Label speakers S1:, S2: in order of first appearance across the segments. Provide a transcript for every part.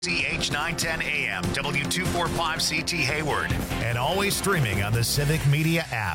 S1: CH910 AM, W245CT Hayward, and always streaming on the Civic Media app.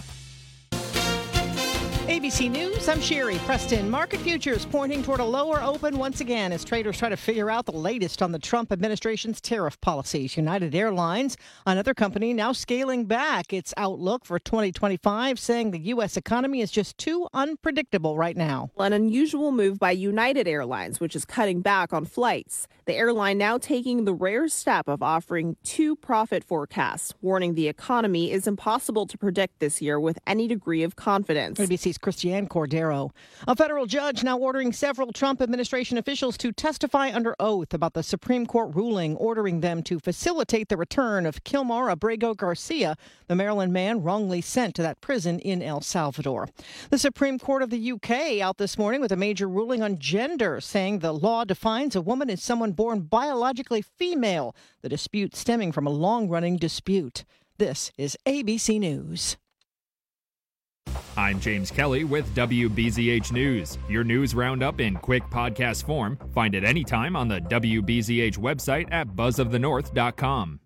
S2: ABC News, I'm Sherry Preston. Market futures pointing toward a lower open once again as traders try to figure out the latest on the Trump administration's tariff policies. United Airlines, another company, now scaling back its outlook for 2025, saying the U.S. economy is just too unpredictable right now.
S3: An unusual move by United Airlines, which is cutting back on flights. The airline now taking the rare step of offering two profit forecasts, warning the economy is impossible to predict this year with any degree of confidence.
S2: ABC's Christiane Cordero. A federal judge now ordering several Trump administration officials to testify under oath about the Supreme Court ruling ordering them to facilitate the return of Kilmar Abrego Garcia, the Maryland man wrongly sent to that prison in El Salvador. The Supreme Court of the UK out this morning with a major ruling on gender, saying the law defines a woman as someone born biologically female, the dispute stemming from a long-running dispute. This is ABC News.
S4: I'm James Kelly with WBZH News. Your news roundup in quick podcast form. Find it anytime on the WBZH website at buzzofthenorth.com.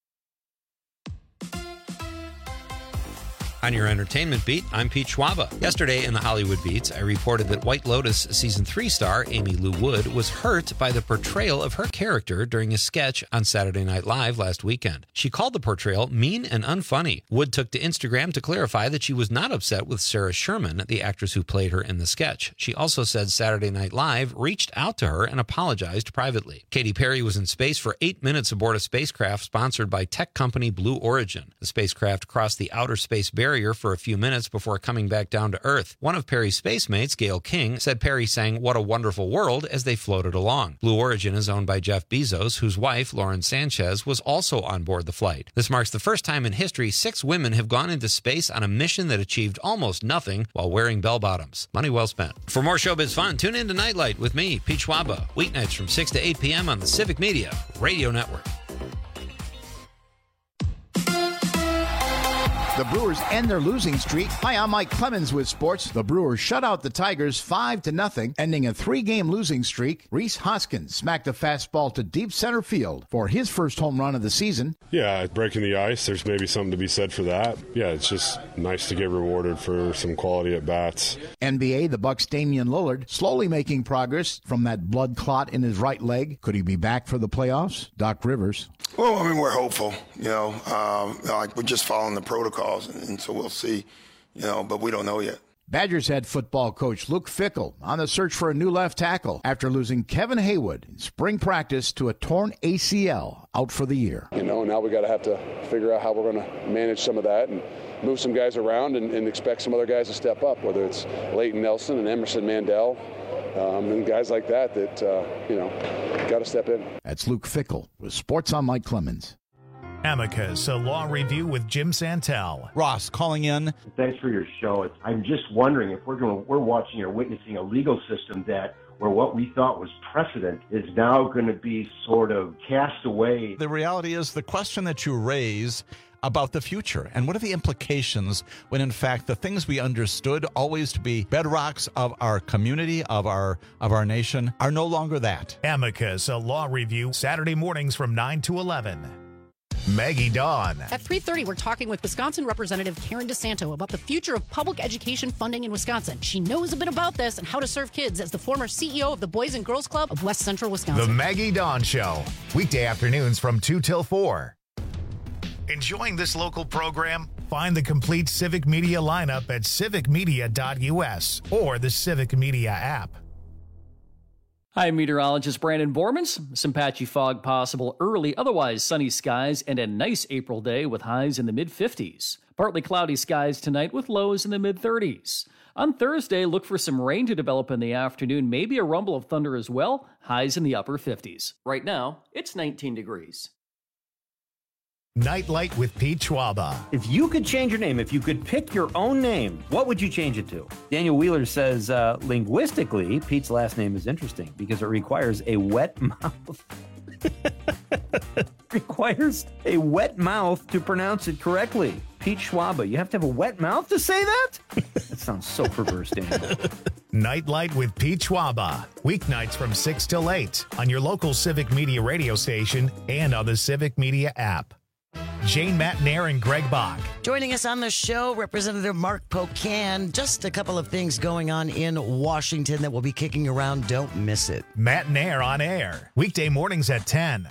S5: On your entertainment beat, I'm Pete Schwaba. Yesterday in the Hollywood Beats, I reported that White Lotus Season 3 star Amy Lou Wood was hurt by the portrayal of her character during a sketch on Saturday Night Live last weekend. She called the portrayal mean and unfunny. Wood took to Instagram to clarify that she was not upset with Sarah Sherman, the actress who played her in the sketch. She also said Saturday Night Live reached out to her and apologized privately. Katy Perry was in space for 8 minutes aboard a spacecraft sponsored by tech company Blue Origin. The spacecraft crossed the outer space barrier for a few minutes before coming back down to Earth. One of Perry's spacemates, Gail King, said Perry sang "What a Wonderful World" as they floated along. Blue Origin is owned by Jeff Bezos, whose wife, Lauren Sanchez, was also on board the flight. This marks the first time in history 6 women have gone into space on a mission that achieved almost nothing while wearing bell-bottoms. Money well spent. For more showbiz fun, tune in to Nightlight with me, Pete Schwaba, weeknights from 6 to 8 p.m. on the Civic Media Radio Network.
S6: The Brewers end their losing streak. Hi, I'm Mike Clemens with sports. The Brewers shut out the Tigers 5-0, ending a 3-game losing streak. Rhys Hoskins smacked a fastball to deep center field for his first home run of the season.
S7: Yeah, breaking the ice, there's maybe something to be said for that. Yeah, it's just nice to get rewarded for some quality at bats.
S6: NBA, the Bucks' Damian Lillard slowly making progress from that blood clot in his right leg. Could he be back for the playoffs? Doc Rivers.
S8: Well, I mean, we're hopeful, like we're just following the protocols, and so we'll see, but we don't know yet.
S6: Badgers head football coach Luke Fickell on the search for a new left tackle after losing Kevin Haywood in spring practice to a torn ACL, out for the year.
S9: Now we got to have to figure out how we're going to manage some of that and move some guys around and expect some other guys to step up, whether it's Leighton Nelson and Emerson Mandel. And guys like that got to step in.
S6: That's Luke Fickell with Sports on Mike Clemens.
S1: Amicus, a law review with Jim Santel.
S10: Ross calling in.
S11: Thanks for your show. I'm just wondering if we're watching or witnessing a legal system where what we thought was precedent is now going to be sort of cast away.
S10: The reality is the question that you raise about the future and what are the implications when in fact the things we understood always to be bedrocks of our community, of our nation, are no longer that.
S1: Amicus, a law review, Saturday mornings from 9 to 11. Maggie Dawn.
S12: At 3:30, we're talking with Wisconsin Representative Karen DeSanto about the future of public education funding in Wisconsin. She knows a bit about this and how to serve kids as the former CEO of the Boys and Girls Club of West Central Wisconsin.
S1: The Maggie Dawn Show, weekday afternoons from 2 till 4. Enjoying this local program? Find the complete Civic Media lineup at civicmedia.us or the Civic Media app.
S13: Hi, meteorologist Brandon Bormans. Some patchy fog possible early, otherwise sunny skies and a nice April day with highs in the mid-50s. Partly cloudy skies tonight with lows in the mid-30s. On Thursday, look for some rain to develop in the afternoon, maybe a rumble of thunder as well, highs in the upper 50s. Right now, it's 19 degrees.
S1: Nightlight with Pete Schwaba.
S14: If you could change your name, if you could pick your own name, what would you change it to? Daniel Wheeler says, linguistically, Pete's last name is interesting because it requires a wet mouth. Requires a wet mouth to pronounce it correctly. Pete Schwaba, you have to have a wet mouth to say that? That sounds so perverse, Daniel.
S1: Nightlight with Pete Schwaba. Weeknights from 6 till 8 on your local Civic Media radio station and on the Civic Media app. Jane Matnair and Greg Bach.
S15: Joining us on the show, Representative Mark Pocan. Just a couple of things going on in Washington that will be kicking around. Don't miss it.
S1: Matnair on air. Weekday mornings at 10.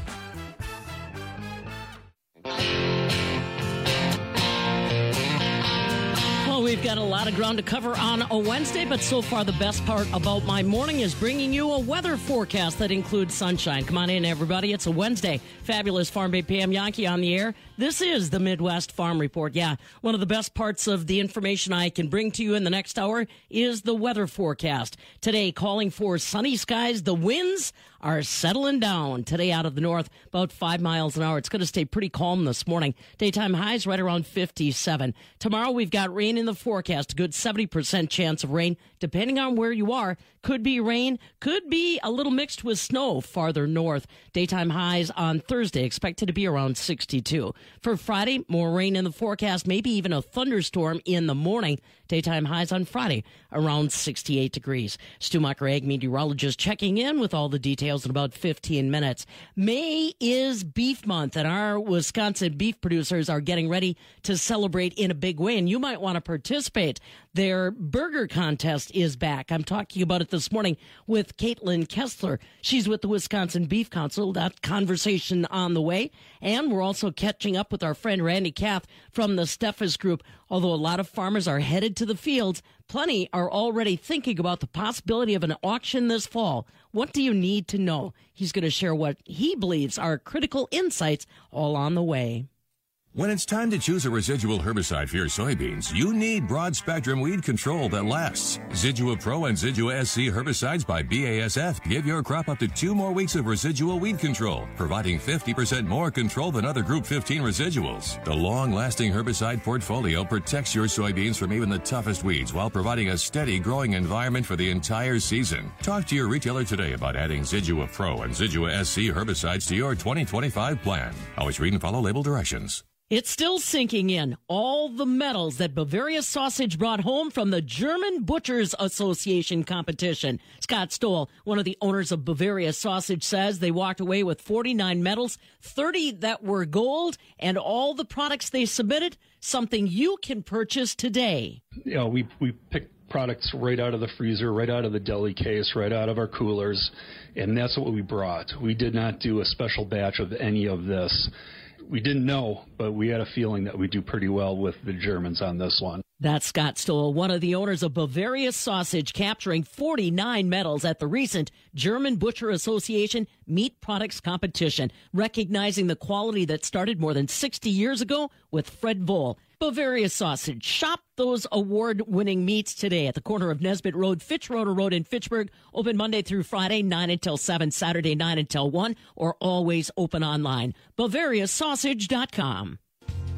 S16: We've got a lot of ground to cover on a Wednesday, but so far the best part about my morning is bringing you a weather forecast that includes sunshine. Come on in, everybody. It's a Wednesday. Fabulous Farm Bay Pam Yankee on the air. This is the Midwest Farm Report. Yeah, one of the best parts of the information I can bring to you in the next hour is the weather forecast. Today, calling for sunny skies. The winds are settling down today out of the north, about 5 miles an hour. It's going to stay pretty calm this morning. Daytime highs right around 57. Tomorrow we've got rain in the forecast, a good 70% chance of rain, depending on where you are. Could be rain, could be a little mixed with snow farther north. Daytime highs on Thursday expected to be around 62. For Friday, more rain in the forecast, maybe even a thunderstorm in the morning. Daytime highs on Friday around 68 degrees. Stu Macher, ag meteorologist, checking in with all the details in about 15 minutes. May is beef month, and our Wisconsin beef producers are getting ready to celebrate in a big way, and you might want to participate. Their burger contest is back. I'm talking about it this morning with Caitlin Kessler. She's with the Wisconsin Beef Council. That conversation on the way. And we're also catching up with our friend Randy Kath from the Steffes Group. Although a lot of farmers are headed to the fields, plenty are already thinking about the possibility of an auction this fall. What do you need to know? He's going to share what he believes are critical insights all on the way.
S17: When it's time to choose a residual herbicide for your soybeans, you need broad-spectrum weed control that lasts. Zidua Pro and Zidua SC herbicides by BASF give your crop up to 2 more weeks of residual weed control, providing 50% more control than other Group 15 residuals. The long-lasting herbicide portfolio protects your soybeans from even the toughest weeds while providing a steady growing environment for the entire season. Talk to your retailer today about adding Zidua Pro and Zidua SC herbicides to your 2025 plan. Always read and follow label directions.
S16: It's still sinking in. All the medals that Bavaria Sausage brought home from the German Butchers Association competition. Scott Stoll, one of the owners of Bavaria Sausage, says they walked away with 49 medals, 30 that were gold, and all the products they submitted, something you can purchase today.
S18: You know, we picked products right out of the freezer, right out of the deli case, right out of our coolers, and that's what we brought. We did not do a special batch of any of this. We didn't know, but we had a feeling that we'd do pretty well with the Germans on this one.
S16: That's Scott Stoll, one of the owners of Bavaria Sausage, capturing 49 medals at the recent German Butcher Association Meat Products Competition, recognizing the quality that started more than 60 years ago with Fred Voll. Bavaria Sausage. Shop those award-winning meats today at the corner of Nesbitt Road, Fitzroder Road in Fitchburg. Open Monday through Friday, 9 until 7, Saturday, 9 until 1, or always open online. BavariaSausage.com.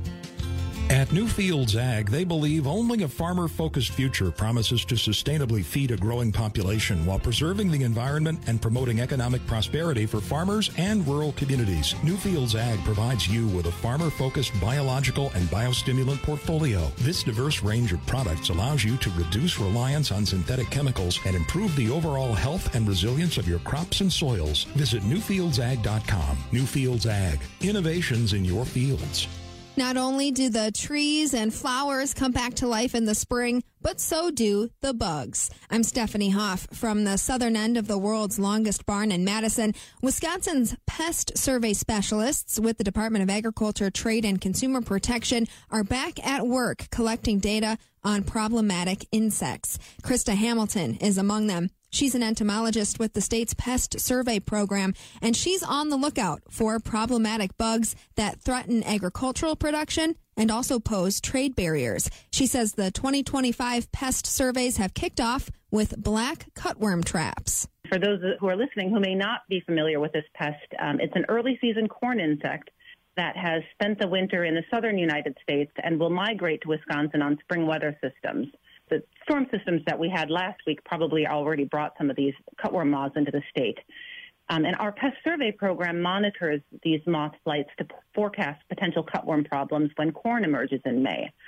S19: At Newfields Ag, they believe only a farmer-focused future promises to sustainably feed a growing population while preserving the environment and promoting economic prosperity for farmers and rural communities. Newfields Ag provides you with a farmer-focused biological and biostimulant portfolio. This diverse range of products allows you to reduce reliance on synthetic chemicals and improve the overall health and resilience of your crops and soils. Visit NewfieldsAg.com. Newfields Ag. Innovations in your fields.
S20: Not only do the trees and flowers come back to life in the spring, but so do the bugs. I'm Stephanie Hoff from the southern end of the world's longest barn in Madison. Wisconsin's pest survey specialists with the Department of Agriculture, Trade, and Consumer Protection are back at work collecting data on problematic insects. Krista Hamilton is among them. She's an entomologist with the state's pest survey program, and she's on the lookout for problematic bugs that threaten agricultural production and also pose trade barriers. She says the 2025 pest surveys have kicked off with black cutworm traps.
S21: For those who are listening who may not be familiar with this pest, it's an early season corn insect that has spent the winter in the southern United States and will migrate to Wisconsin on spring weather systems. The storm systems that we had last week probably already brought some of these cutworm moths into the state. And our pest survey program monitors these moth flights to forecast potential cutworm problems when corn emerges in May.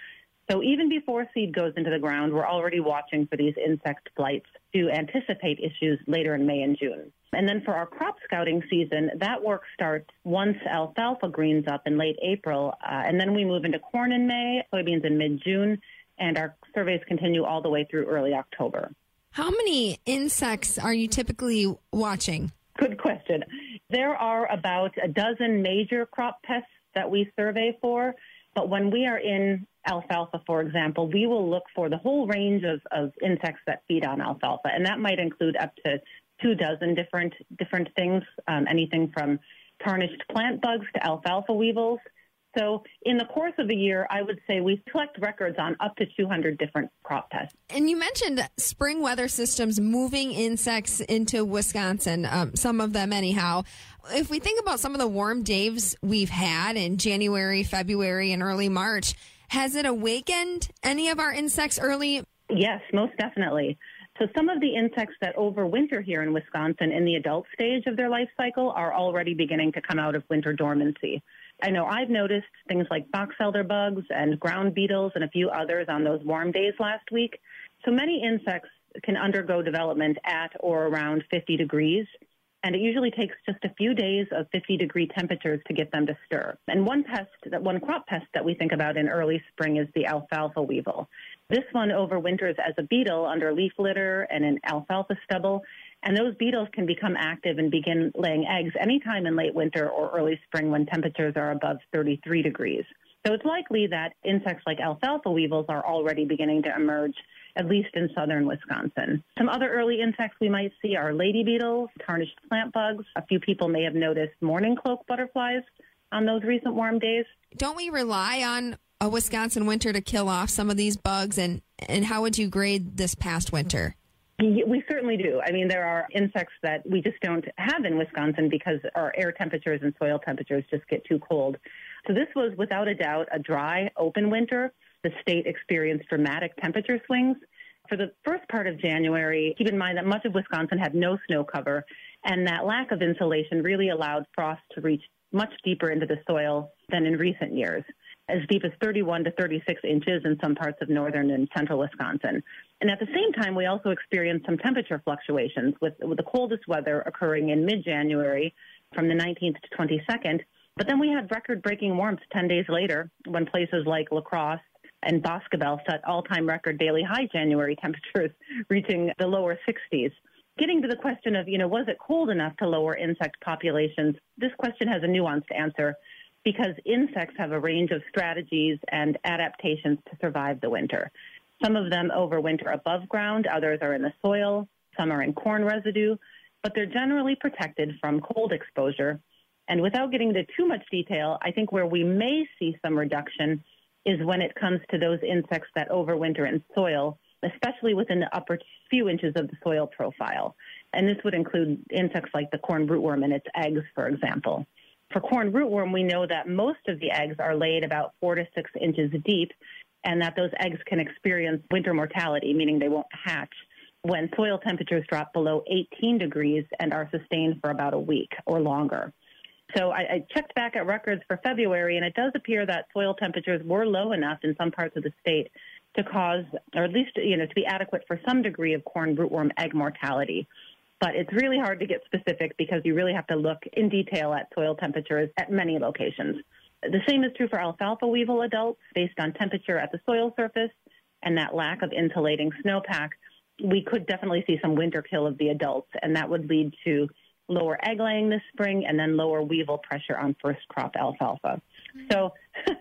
S21: So even before seed goes into the ground, we're already watching for these insect blights to anticipate issues later in May and June. And then for our crop scouting season, that work starts once alfalfa greens up in late April, and then we move into corn in May, soybeans in mid-June, and our surveys continue all the way through early October.
S20: How many insects are you typically watching?
S21: Good question. There are about a dozen major crop pests that we survey for, but when we are in alfalfa, for example, we will look for the whole range of insects that feed on alfalfa, and that might include up to 24 different things, anything from tarnished plant bugs to alfalfa weevils. So in the course of a year, I would say we collect records on up to 200 different crop pests.
S20: And you mentioned spring weather systems moving insects into Wisconsin, some of them anyhow. If we think about some of the warm days we've had in January, February, and early March, has it awakened any of our insects early?
S21: Yes, most definitely. So some of the insects that overwinter here in Wisconsin in the adult stage of their life cycle are already beginning to come out of winter dormancy. I know I've noticed things like box elder bugs and ground beetles and a few others on those warm days last week. So many insects can undergo development at or around 50 degrees, and it usually takes just a few days of 50-degree temperatures to get them to stir. And one crop pest that we think about in early spring is the alfalfa weevil. This one overwinters as a beetle under leaf litter and in alfalfa stubble, and those beetles can become active and begin laying eggs anytime in late winter or early spring when temperatures are above 33 degrees. So it's likely that insects like alfalfa weevils are already beginning to emerge, at least in southern Wisconsin. Some other early insects we might see are lady beetles, tarnished plant bugs. A few people may have noticed morning cloak butterflies on those recent warm days.
S20: Don't we rely on a Wisconsin winter to kill off some of these bugs, and how would you grade this past winter?
S21: We certainly do. I mean, there are insects that we just don't have in Wisconsin because our air temperatures and soil temperatures just get too cold. So this was, without a doubt, a dry, open winter. The state experienced dramatic temperature swings. For the first part of January, keep in mind that much of Wisconsin had no snow cover, and that lack of insulation really allowed frost to reach much deeper into the soil than in recent years, as deep as 31 to 36 inches in some parts of northern and central Wisconsin. And at the same time, we also experienced some temperature fluctuations with the coldest weather occurring in mid-January from the 19th to 22nd. But then we had record-breaking warmth 10 days later when places like La Crosse and Boscobel set all-time record daily high January temperatures reaching the lower 60s. Getting to the question of, was it cold enough to lower insect populations, this question has a nuanced answer because insects have a range of strategies and adaptations to survive the winter. Some of them overwinter above ground, others are in the soil, some are in corn residue, but they're generally protected from cold exposure. And without getting into too much detail, I think where we may see some reduction is when it comes to those insects that overwinter in soil, especially within the upper few inches of the soil profile. And this would include insects like the corn rootworm and its eggs, for example. For corn rootworm, we know that most of the eggs are laid about 4 to 6 inches deep, and that those eggs can experience winter mortality, meaning they won't hatch, when soil temperatures drop below 18 degrees and are sustained for about a week or longer. So I checked back at records for February, and it does appear that soil temperatures were low enough in some parts of the state to cause, or at least, to be adequate for some degree of corn rootworm egg mortality. But it's really hard to get specific because you really have to look in detail at soil temperatures at many locations. The same is true for alfalfa weevil adults. Based on temperature at the soil surface and that lack of insulating snowpack, we could definitely see some winter kill of the adults, and that would lead to lower egg laying this spring and then lower weevil pressure on first crop alfalfa. So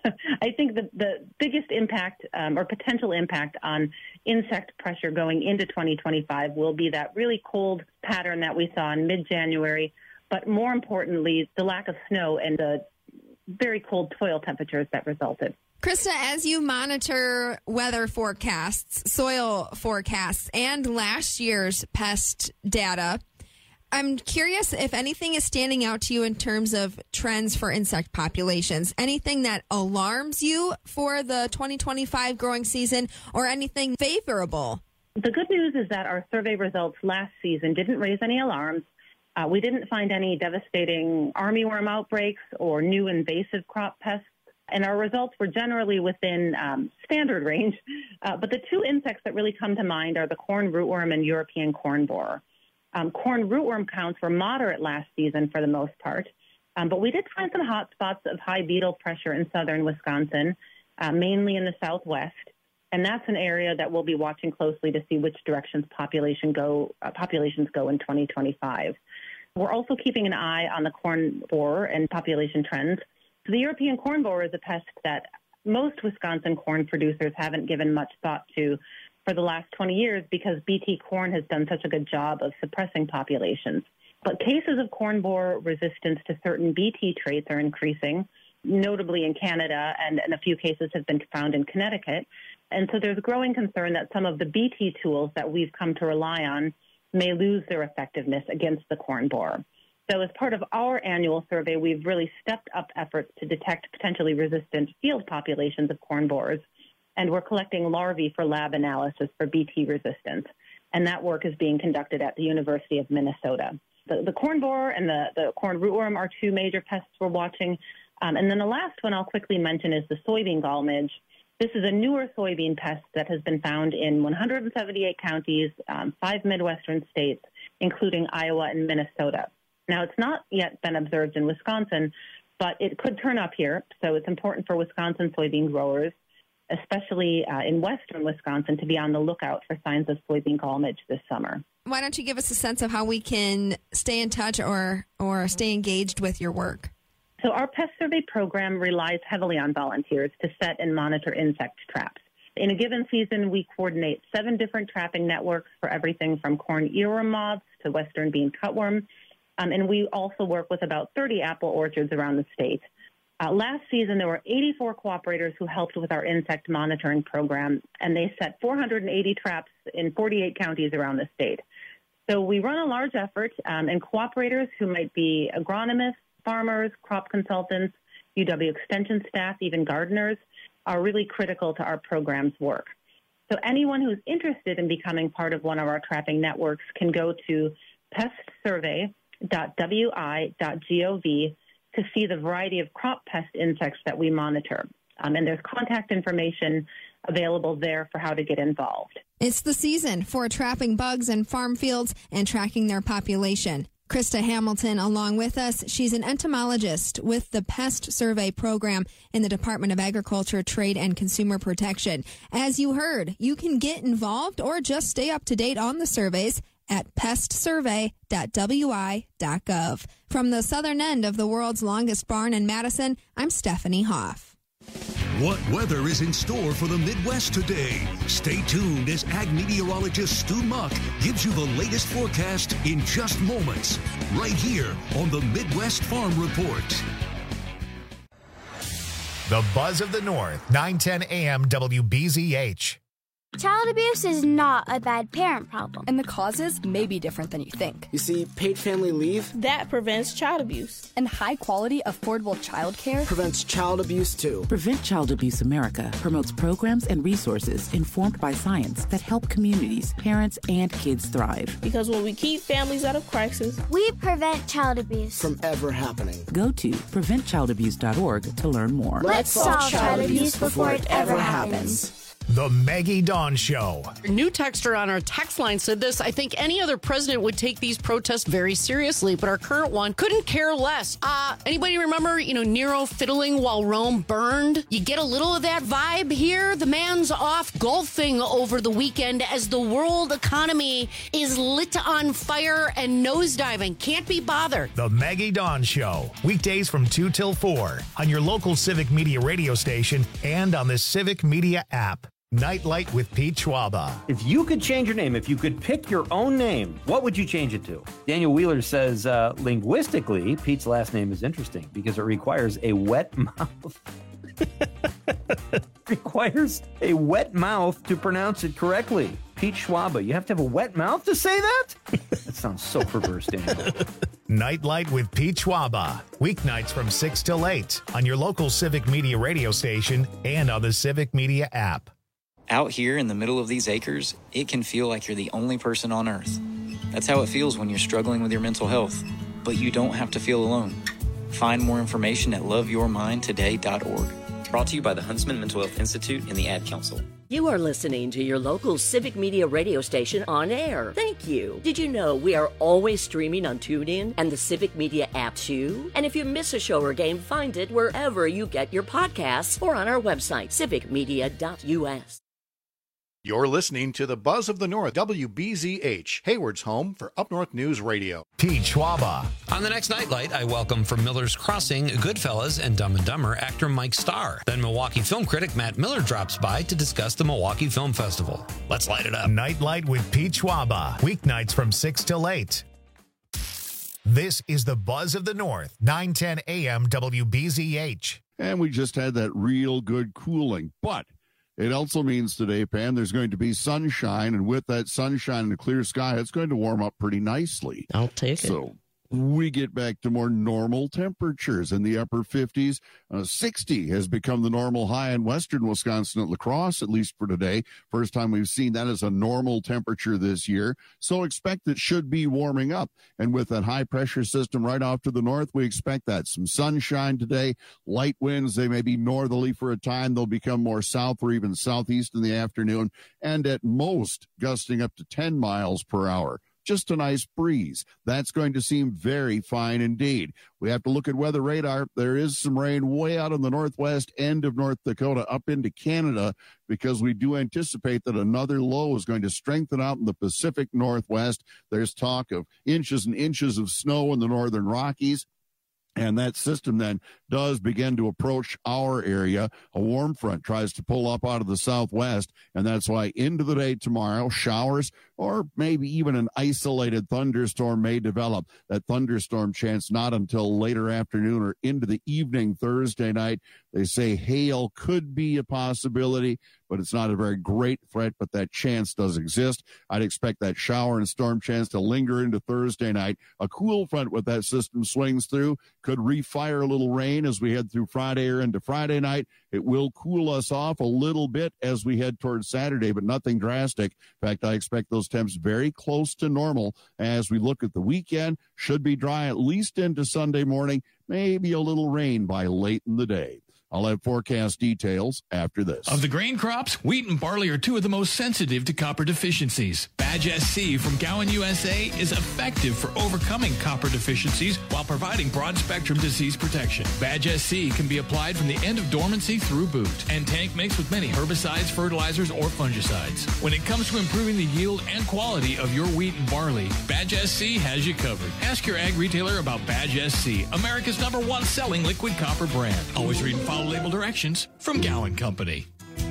S21: I think the biggest impact or potential impact on insect pressure going into 2025 will be that really cold pattern that we saw in mid-January, but more importantly, the lack of snow and the very cold soil temperatures that resulted.
S20: Krista, as you monitor weather forecasts, soil forecasts, and last year's pest data, I'm curious if anything is standing out to you in terms of trends for insect populations. Anything that alarms you for the 2025 growing season or anything favorable?
S21: The good news is that our survey results last season didn't raise any alarms. We didn't find any devastating armyworm outbreaks or new invasive crop pests And our results were generally within standard range. But the two insects that really come to mind are the corn rootworm and European corn borer. Corn rootworm counts were moderate last season for the most part. But we did find some hot spots of high beetle pressure in southern Wisconsin, mainly in the southwest. And that's an area that we'll be watching closely to see which directions populations go in 2025. We're also keeping an eye on the corn borer and population trends. So the European corn borer is a pest that most Wisconsin corn producers haven't given much thought to for the last 20 years because BT corn has done such a good job of suppressing populations. But cases of corn borer resistance to certain BT traits are increasing, notably in Canada, and a few cases have been found in Connecticut. And so there's growing concern that some of the BT tools that we've come to rely on may lose their effectiveness against the corn borer. So as part of our annual survey, we've really stepped up efforts to detect potentially resistant field populations of corn borers, and we're collecting larvae for lab analysis for BT resistance. And that work is being conducted at the University of Minnesota. The corn borer and the corn rootworm are two major pests we're watching. And then the last one I'll quickly mention is the soybean gall midge. This is a newer soybean pest that has been found in 178 counties, 5 Midwestern states, including Iowa and Minnesota. Now, it's not yet been observed in Wisconsin, but it could turn up here. So it's important for Wisconsin soybean growers, especially in western Wisconsin, to be on the lookout for signs of soybean gall midge this summer.
S20: Why don't you give us a sense of how we can stay in touch or stay engaged with your work?
S21: So our pest survey program relies heavily on volunteers to set and monitor insect traps. In a given season, we coordinate 7 different trapping networks for everything from corn earworm moths to western bean cutworm. And we also work with about 30 apple orchards around the state. Last season, there were 84 cooperators who helped with our insect monitoring program, and they set 480 traps in 48 counties around the state. So we run a large effort, and cooperators who might be agronomists, farmers, crop consultants, UW Extension staff, even gardeners, are really critical to our program's work. So anyone who's interested in becoming part of one of our trapping networks can go to pestsurvey.wi.gov to see the variety of crop pest insects that we monitor. And there's contact information available there for how to get involved.
S20: It's the season for trapping bugs in farm fields and tracking their population. Krista Hamilton along with us. She's an entomologist with the Pest Survey Program in the Department of Agriculture, Trade, and Consumer Protection. As you heard, you can get involved or just stay up to date on the surveys at pestsurvey.wi.gov. From the southern end of the world's longest barn in Madison, I'm Stephanie Hoff.
S3: What weather is in store for the Midwest today? Stay tuned as ag meteorologist Stu Muck gives you the latest forecast in just moments, right here on the Midwest Farm Report.
S1: The Buzz of the North, 9:10 a.m. WBZH.
S22: Child abuse is not a bad parent problem.
S23: And the causes may be different than you think.
S24: You see, paid family leave
S23: that prevents child abuse. And high-quality, affordable child care
S24: prevents child abuse, too.
S25: Prevent Child Abuse America promotes programs and resources informed by science that help communities, parents, and kids thrive.
S23: Because when we keep families out of crisis,
S22: we prevent child abuse
S24: from ever happening.
S25: Go to preventchildabuse.org to learn more.
S22: Let's solve child abuse before it ever happens.
S1: The Maggie Dawn Show.
S26: A new texter on our text line said this: I think any other president would take these protests very seriously, but our current one couldn't care less. Anybody remember, Nero fiddling while Rome burned? You get a little of that vibe here. The man's off golfing over the weekend as the world economy is lit on fire and nosediving. Can't be bothered.
S1: The Maggie Dawn Show. Weekdays from 2 till 4 on your local Civic Media radio station and on the Civic Media app. Nightlight with Pete Schwaba.
S14: If you could change your name, if you could pick your own name, what would you change it to? Daniel Wheeler says, linguistically, Pete's last name is interesting because it requires a wet mouth. Requires a wet mouth to pronounce it correctly. Pete Schwaba, you have to have a wet mouth to say that? That sounds so perverse, Daniel.
S1: Nightlight with Pete Schwaba. Weeknights from 6 till 8 on your local Civic Media radio station and on the Civic Media app.
S27: Out here in the middle of these acres, it can feel like you're the only person on Earth. That's how it feels when you're struggling with your mental health. But you don't have to feel alone. Find more information at loveyourmindtoday.org. Brought to you by the Huntsman Mental Health Institute and the Ad Council.
S2: You are listening to your local Civic Media radio station on air. Thank you. Did you know we are always streaming on TuneIn and the Civic Media app too? And if you miss a show or game, find it wherever you get your podcasts or on our website, civicmedia.us.
S4: You're listening to the Buzz of the North, WBZH, Hayward's home for Up North News Radio.
S1: Pete Schwaba.
S5: On the next Nightlight, I welcome from Miller's Crossing, Goodfellas, and Dumb and Dumber actor Mike Starr. Then Milwaukee film critic Matt Miller drops by to discuss the Milwaukee Film Festival. Let's light it up.
S1: Nightlight with Pete Schwaba. Weeknights from 6 till 8. This is the Buzz of the North, 910 AM WBZH.
S6: And we just had that real good cooling, but it also means today, Pam, there's going to be sunshine, and with that sunshine and a clear sky, it's going to warm up pretty nicely.
S16: I'll take it.
S6: So we get back to more normal temperatures in the upper 50s. 60 has become the normal high in western Wisconsin at La Crosse, at least for today. First time we've seen that as a normal temperature this year. So expect it should be warming up. And with that high pressure system right off to the north, we expect that. Some sunshine today, light winds. They may be northerly for a time. They'll become more south or even southeast in the afternoon. And at most, gusting up to 10 miles per hour. Just a nice breeze. That's going to seem very fine indeed. We have to look at weather radar. There is some rain way out on the northwest end of North Dakota up into Canada because we do anticipate that another low is going to strengthen out in the Pacific Northwest. There's talk of inches and inches of snow in the northern Rockies. And that system then does begin to approach our area. A warm front tries to pull up out of the southwest, and that's why into the day tomorrow, showers or maybe even an isolated thunderstorm may develop. That thunderstorm chance not until later afternoon or into the evening Thursday night. They say hail could be a possibility, but it's not a very great threat, but that chance does exist. I'd expect that shower and storm chance to linger into Thursday night. A cool front with that system swings through could refire a little rain as we head through Friday or into Friday night. It will cool us off a little bit as we head towards Saturday, but nothing drastic. In fact, I expect those temps very close to normal as we look at the weekend. Should be dry at least into Sunday morning, maybe a little rain by late in the day. I'll have forecast details after this.
S7: Of the grain crops, wheat and barley are two of the most sensitive to copper deficiencies. Badge SC from Gowan USA is effective for overcoming copper deficiencies while providing broad-spectrum disease protection. Badge SC can be applied from the end of dormancy through boot and tank mixed with many herbicides, fertilizers, or fungicides. When it comes to improving the yield and quality of your wheat and barley, Badge SC has you covered. Ask your ag retailer about Badge SC, America's #1 selling liquid copper brand. Always read and follow label directions from Gowan Company.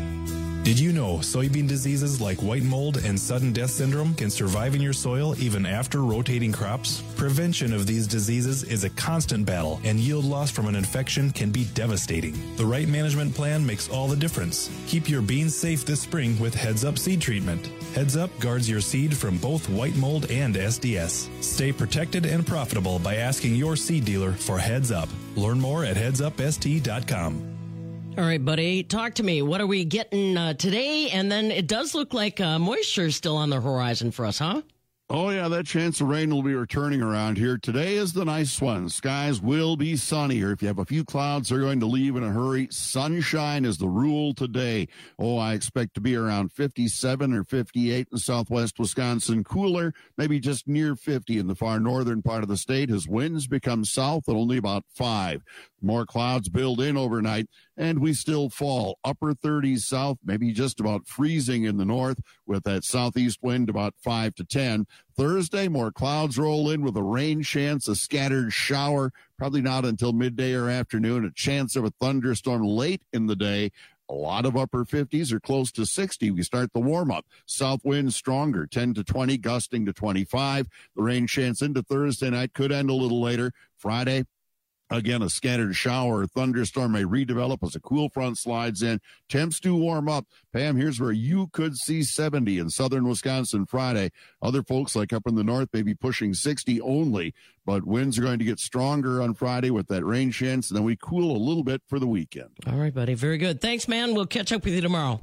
S19: Did you know soybean diseases like white mold and sudden death syndrome can survive in your soil even after rotating crops? Prevention of these diseases is a constant battle, and yield loss from an infection can be devastating. The right management plan makes all the difference. Keep your beans safe this spring with Heads Up seed treatment. Heads Up guards your seed from both white mold and SDS. Stay protected and profitable by asking your seed dealer for Heads Up. Learn more at headsupst.com.
S16: All right, buddy, talk to me. What are we getting today? And then it does look like moisture is still on the horizon for us, huh?
S6: Oh, yeah, that chance of rain will be returning around here. Today is the nice one. Skies will be sunnier. If you have a few clouds, they're going to leave in a hurry. Sunshine is the rule today. Oh, I expect to be around 57 or 58 in southwest Wisconsin. Cooler, maybe just near 50 in the far northern part of the state as winds become south at only about 5. More clouds build in overnight, and we still fall. Upper 30s south, maybe just about freezing in the north with that southeast wind about 5 to 10. Thursday, more clouds roll in with a rain chance, a scattered shower, probably not until midday or afternoon, a chance of a thunderstorm late in the day. A lot of upper 50s or close to 60. We start the warm-up. South winds stronger, 10 to 20, gusting to 25. The rain chance into Thursday night could end a little later. Friday, again, a scattered shower or thunderstorm may redevelop as a cool front slides in. Temps do warm up. Pam, here's where you could see 70 in southern Wisconsin Friday. Other folks like up in the north may be pushing 60 only, but winds are going to get stronger on Friday with that rain chance, and then we cool a little bit for the weekend.
S16: All right, buddy. Very good. Thanks, man. We'll catch up with you tomorrow.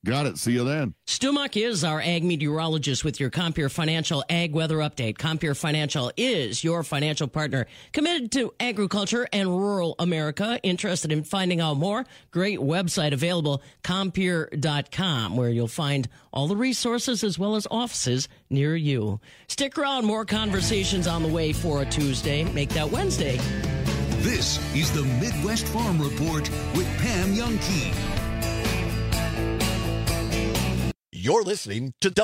S6: Got it. See you then.
S16: Stu Muck is our ag meteorologist with your Compeer Financial Ag Weather Update. Compeer Financial is your financial partner committed to agriculture and rural America. Interested in finding out more? Great website available, Compeer.com, where you'll find all the resources as well as offices near you. Stick around. More conversations on the way for a Tuesday. Make that Wednesday.
S3: This is the Midwest Farm Report with Pam Youngkey.
S8: You're listening to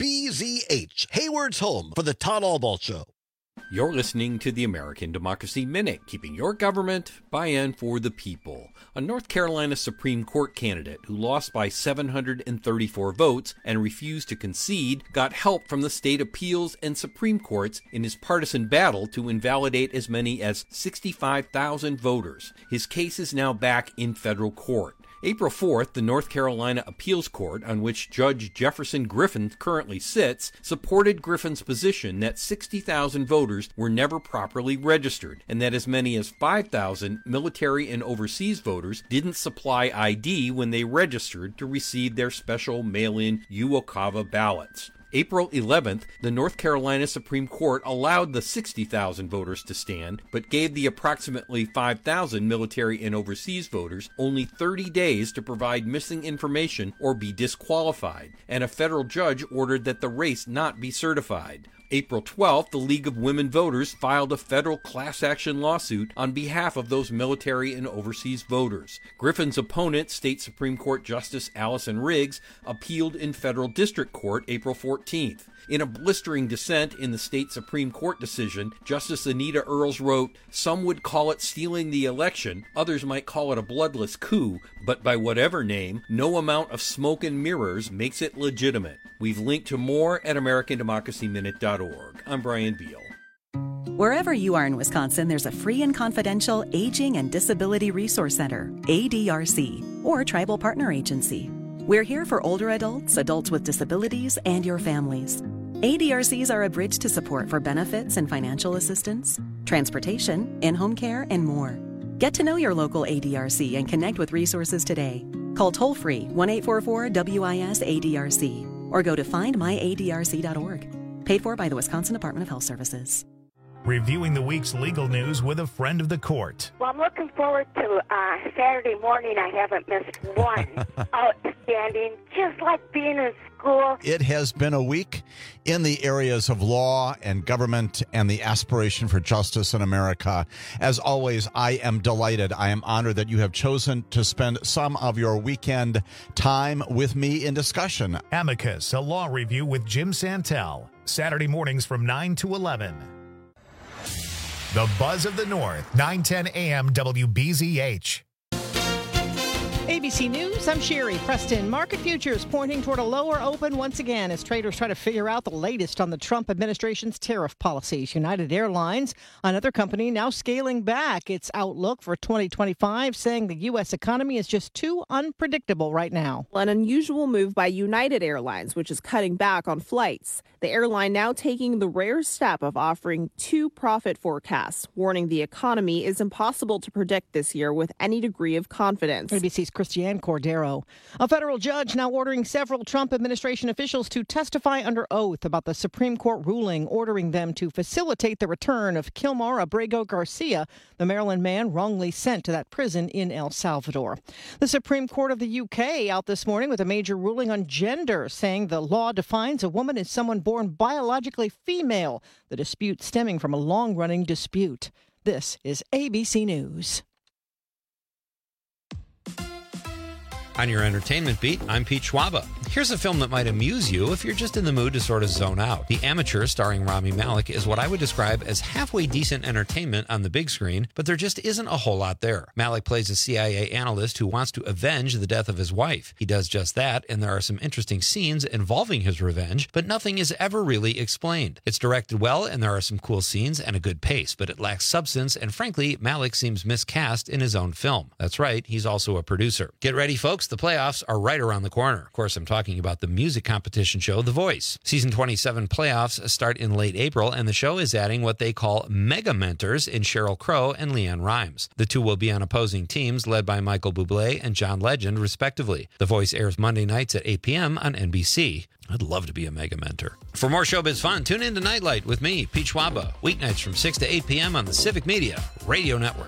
S8: WBZH, Hayward's home for the Todd Albaugh Show.
S9: You're listening to the American Democracy Minute, keeping your government by and for the people. A North Carolina Supreme Court candidate who lost by 734 votes and refused to concede got help from the state appeals and Supreme Courts in his partisan battle to invalidate as many as 65,000 voters. His case is now back in federal court. April 4th, the North Carolina Appeals Court, on which Judge Jefferson Griffin currently sits, supported Griffin's position that 60,000 voters were never properly registered, and that as many as 5,000 military and overseas voters didn't supply ID when they registered to receive their special mail-in UOCAVA ballots. April 11th, the North Carolina Supreme Court allowed the 60,000 voters to stand, but gave the approximately 5,000 military and overseas voters only 30 days to provide missing information or be disqualified, and a federal judge ordered that the race not be certified. April 12th, the League of Women Voters filed a federal class action lawsuit on behalf of those military and overseas voters. Griffin's opponent, State Supreme Court Justice Allison Riggs, appealed in federal district court April 14th. In a blistering dissent in the state Supreme Court decision, Justice Anita Earls wrote, "Some would call it stealing the election, others might call it a bloodless coup, but by whatever name, no amount of smoke and mirrors makes it legitimate." We've linked to more at AmericanDemocracyMinute.org. I'm Brian Beal.
S10: Wherever you are in Wisconsin, there's a free and confidential Aging and Disability Resource Center, ADRC, or Tribal Partner Agency. We're here for older adults, adults with disabilities, and your families. ADRCs are a bridge to support for benefits and financial assistance, transportation, in-home care, and more. Get to know your local ADRC and connect with resources today. Call toll-free 1-844-WIS-ADRC or go to findmyadrc.org. Paid for by the Wisconsin Department of Health Services.
S1: Reviewing the week's legal news with a friend of the court.
S11: Well, I'm looking forward to Saturday morning. I haven't missed one. Outstanding, just like being in school.
S12: It has been a week in the areas of law and government and the aspiration for justice in America. As always, I am delighted. I am honored that you have chosen to spend some of your weekend time with me in discussion.
S1: Amicus, a law review with Jim Santel. Saturday mornings from 9 to 11. The Buzz of the North, 9:10 a.m. WBZH.
S13: ABC News, I'm Sherry Preston. Market futures pointing toward a lower open once again as traders try to figure out the latest on the Trump administration's tariff policies. United Airlines, another company, now scaling back its outlook for 2025, saying the U.S. economy is just too unpredictable right now.
S15: An unusual move by United Airlines, which is cutting back on flights. The airline now taking the rare step of offering two profit forecasts, warning the economy is impossible to predict this year with any degree of confidence.
S13: ABC's Christiane Cordero. A federal judge now ordering several Trump administration officials to testify under oath about the Supreme Court ruling ordering them to facilitate the return of Kilmar Abrego Garcia, the Maryland man wrongly sent to that prison in El Salvador. The Supreme Court of the UK out this morning with a major ruling on gender, saying the law defines a woman as someone born biologically female, the dispute stemming from a long-running dispute. This is ABC News.
S5: On your entertainment beat, I'm Pete Schwaba. Here's a film that might amuse you if you're just in the mood to sort of zone out. The Amateur, starring Rami Malek, is what I would describe as halfway decent entertainment on the big screen, but there just isn't a whole lot there. Malek plays a CIA analyst who wants to avenge the death of his wife. He does just that, and there are some interesting scenes involving his revenge, but nothing is ever really explained. It's directed well, and there are some cool scenes and a good pace, but it lacks substance, and frankly, Malek seems miscast in his own film. That's right, he's also a producer. Get ready, folks. folks, the playoffs are right around the corner. Of course, I'm talking about the music competition show, The Voice. Season 27 playoffs start in late April, and the show is adding what they call mega mentors in Sheryl Crow and LeAnn Rimes. The two will be on opposing teams led by Michael Bublé and John Legend, respectively. The Voice airs Monday nights at 8 p.m. on NBC. I'd love to be a mega mentor. For more showbiz fun, tune in to Nightlight with me, Pete Schwaba, weeknights from 6 to 8 p.m. on the Civic Media Radio Network.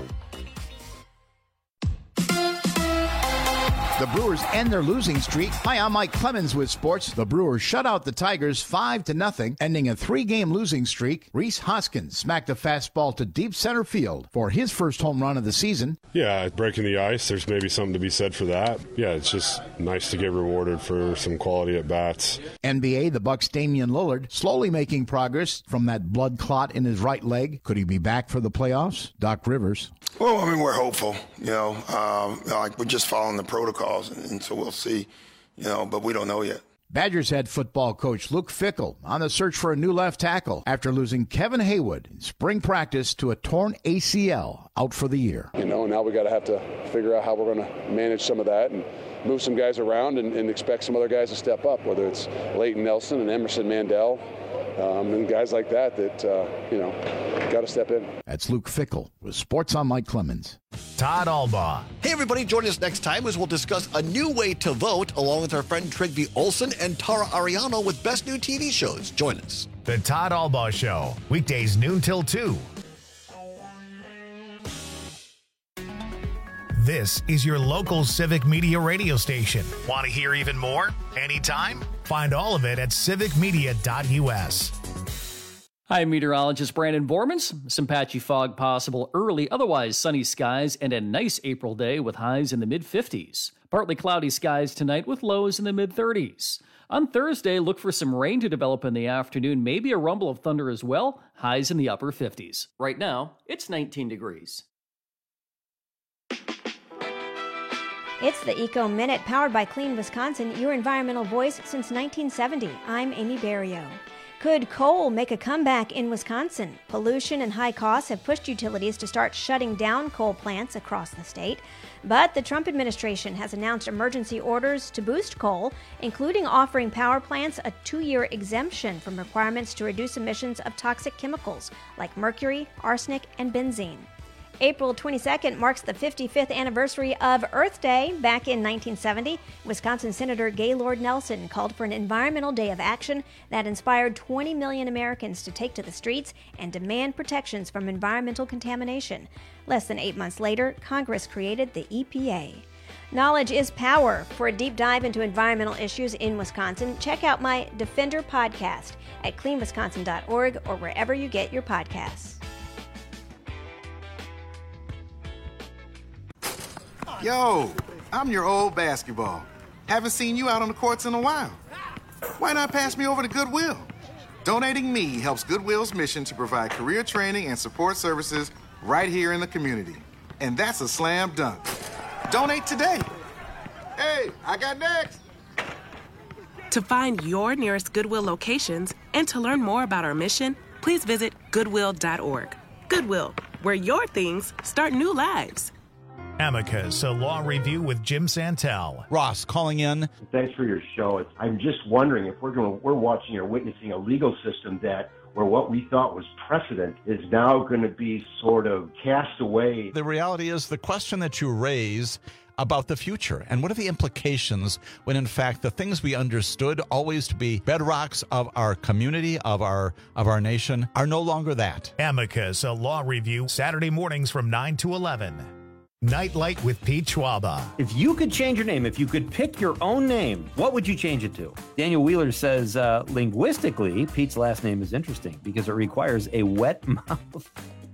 S17: The Brewers end their losing streak. Hi, I'm Mike Clemens with sports. The Brewers shut out the Tigers 5-0, ending a 3-game losing streak. Rhys Hoskins smacked a fastball to deep center field for his first home run of the season.
S18: Yeah, breaking the ice, there's maybe something to be said for that. Yeah, it's just nice to get rewarded for some quality at bats.
S17: NBA, the Bucks' Damian Lillard slowly making progress from that blood clot in his right leg. Could he be back for the playoffs? Doc Rivers.
S20: Well, I mean, we're hopeful, like we're just following the protocols, and so we'll see, but we don't know yet.
S17: Badgers head football coach Luke Fickell on the search for a new left tackle after losing Kevin Haywood in spring practice to a torn ACL, out for the year.
S21: Now we got to have to figure out how we're going to manage some of that and move some guys around and expect some other guys to step up, whether it's Leighton Nelson and Emerson Mandel. And guys like that got to step in.
S17: That's Luke Fickell with Sports on Mike Clemens.
S1: Todd Albaugh.
S8: Hey, everybody, join us next time as we'll discuss a new way to vote along with our friend Trygve Olsen and Tara Ariano with Best New TV Shows. Join us.
S1: The Todd Albaugh Show, weekdays noon till 2. This is your local Civic Media radio station. Want to hear even more? Anytime? Find all of it at civicmedia.us.
S23: Hi, meteorologist Brandon Vormans. Some patchy fog possible early, otherwise sunny skies and a nice April day with highs in the mid-50s. Partly cloudy skies tonight with lows in the mid-30s. On Thursday, look for some rain to develop in the afternoon, maybe a rumble of thunder as well, highs in the upper 50s. Right now, it's 19 degrees.
S24: It's the Eco Minute, powered by Clean Wisconsin, your environmental voice since 1970. I'm Amy Barrio. Could coal make a comeback in Wisconsin? Pollution and high costs have pushed utilities to start shutting down coal plants across the state. But the Trump administration has announced emergency orders to boost coal, including offering power plants a 2-year exemption from requirements to reduce emissions of toxic chemicals like mercury, arsenic, and benzene. April 22nd marks the 55th anniversary of Earth Day. Back in 1970, Wisconsin Senator Gaylord Nelson called for an environmental day of action that inspired 20 million Americans to take to the streets and demand protections from environmental contamination. Less than 8 months later, Congress created the EPA. Knowledge is power. For a deep dive into environmental issues in Wisconsin, check out my Defender podcast at cleanwisconsin.org or wherever you get your podcasts.
S25: Yo, I'm your old basketball. Haven't seen you out on the courts in a while. Why not pass me over to Goodwill? Donating me helps Goodwill's mission to provide career training and support services right here in the community. And that's a slam dunk. Donate today. Hey, I got next.
S28: To find your nearest Goodwill locations and to learn more about our mission, please visit Goodwill.org. Goodwill, where your things start new lives.
S1: Amicus, a law review with Jim Santel.
S12: Ross calling in.
S29: Thanks for your show. I'm just wondering if we're watching or witnessing a legal system where what we thought was precedent is now going to be sort of cast away.
S12: The reality is the question that you raise about the future and what are the implications when in fact the things we understood always to be bedrocks of our community, of our nation, are no longer that.
S1: Amicus, a law review, Saturday mornings from 9 to 11. Nightlight with Pete Schwaba.
S14: If you could change your name, if you could pick your own name, what would you change it to? Daniel Wheeler says, linguistically, Pete's last name is interesting because it requires a wet mouth.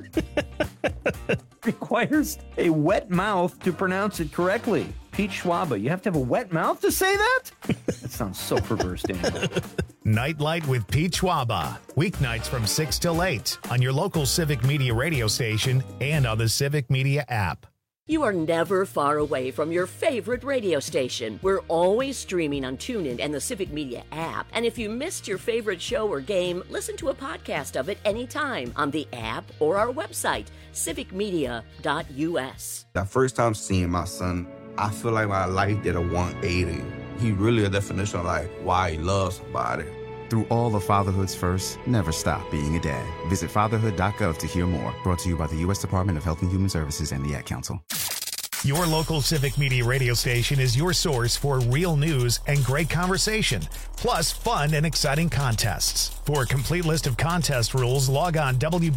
S14: Requires a wet mouth to pronounce it correctly. Pete Schwaba, you have to have a wet mouth to say that? That sounds so perverse, Daniel.
S1: Nightlight with Pete Schwaba. Weeknights from 6 till 8 on your local Civic Media radio station and on the Civic Media app.
S2: You are never far away from your favorite radio station. We're always streaming on TuneIn and the Civic Media app. And if you missed your favorite show or game, listen to a podcast of it anytime on the app or our website, civicmedia.us.
S30: That first time seeing my son
S3: I feel like my life did a 180. He really a definition of like why he loves somebody.
S4: Through all the fatherhoods first, never stop being a dad. Visit fatherhood.gov to hear more. Brought to you by the U.S. Department of Health and Human Services and the Ad Council.
S1: Your local Civic Media radio station is your source for real news and great conversation, plus fun and exciting contests. For a complete list of contest rules, log on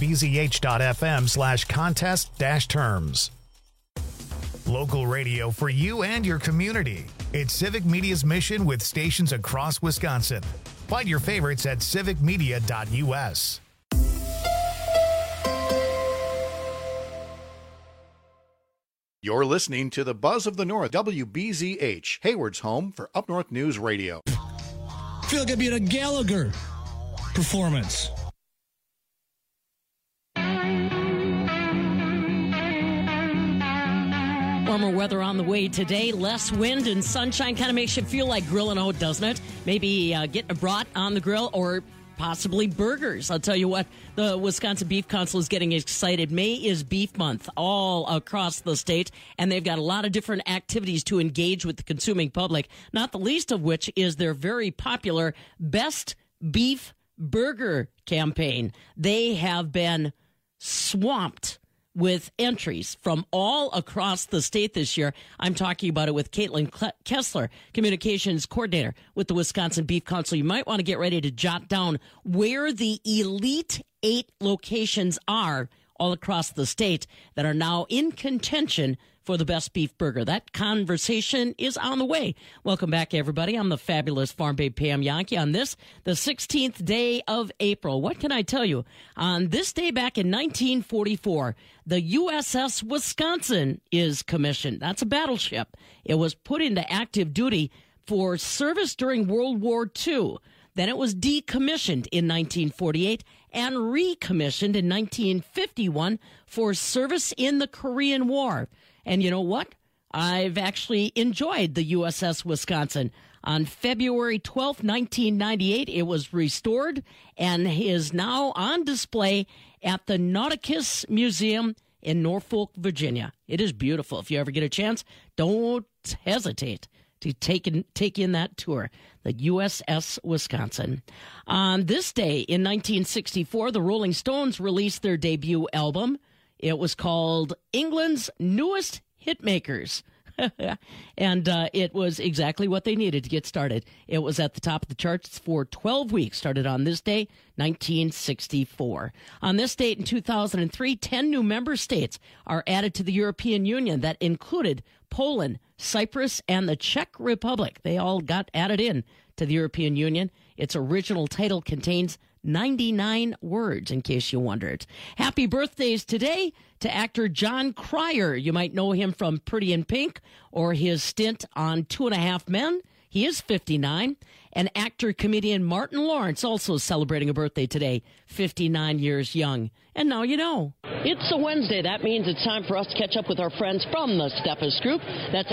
S1: wbzh.fm/contest-terms. Local radio for you and your community. It's Civic Media's mission with stations across Wisconsin. Find your favorites at civicmedia.us.
S6: You're listening to the Buzz of the North, WBZH, Hayward's home for Up North News Radio.
S7: I feel like I'd be at a Gallagher performance.
S16: Warmer weather on the way today. Less wind and sunshine kind of makes you feel like grilling out, doesn't it? Maybe getting a brat on the grill or possibly burgers. I'll tell you what, the Wisconsin Beef Council is getting excited. May is Beef Month all across the state, and they've got a lot of different activities to engage with the consuming public, not the least of which is their very popular Best Beef Burger campaign. They have been swamped with entries from all across the state this year. I'm talking about it with Caitlin Kessler, communications coordinator with the Wisconsin Beef Council. You might want to get ready to jot down where the Elite 8 locations are all across the state that are now in contention for the best beef burger. That conversation is on the way. Welcome back, everybody. I'm the fabulous Farm Babe Pam Yankee on this, the 16th day of April. What can I tell you? On this day back in 1944, the USS Wisconsin is commissioned. That's a battleship. It was put into active duty for service during World War II. Then it was decommissioned in 1948 and recommissioned in 1951 for service in the Korean War. And you know what? I've actually enjoyed the USS Wisconsin. On February 12th, 1998, it was restored and is now on display at the Nauticus Museum in Norfolk, Virginia. It is beautiful. If you ever get a chance, don't hesitate to take in that tour, the USS Wisconsin. On this day in 1964, the Rolling Stones released their debut album. It was called England's Newest Hitmakers. And it was exactly what they needed to get started. It was at the top of the charts for 12 weeks, started on this day, 1964. On this date in 2003, 10 new member states are added to the European Union. That included Poland, Cyprus, and the Czech Republic. They all got added in to the European Union. Its original title contains 99 words, in case you wondered. Happy birthdays today to actor John Cryer. You might know him from Pretty in Pink or his stint on 2.5 Men. He is 59. And actor-comedian Martin Lawrence also celebrating a birthday today, 59 years young. And now you know. It's a Wednesday. That means it's time for us to catch up with our friends from the Steffes Group. That's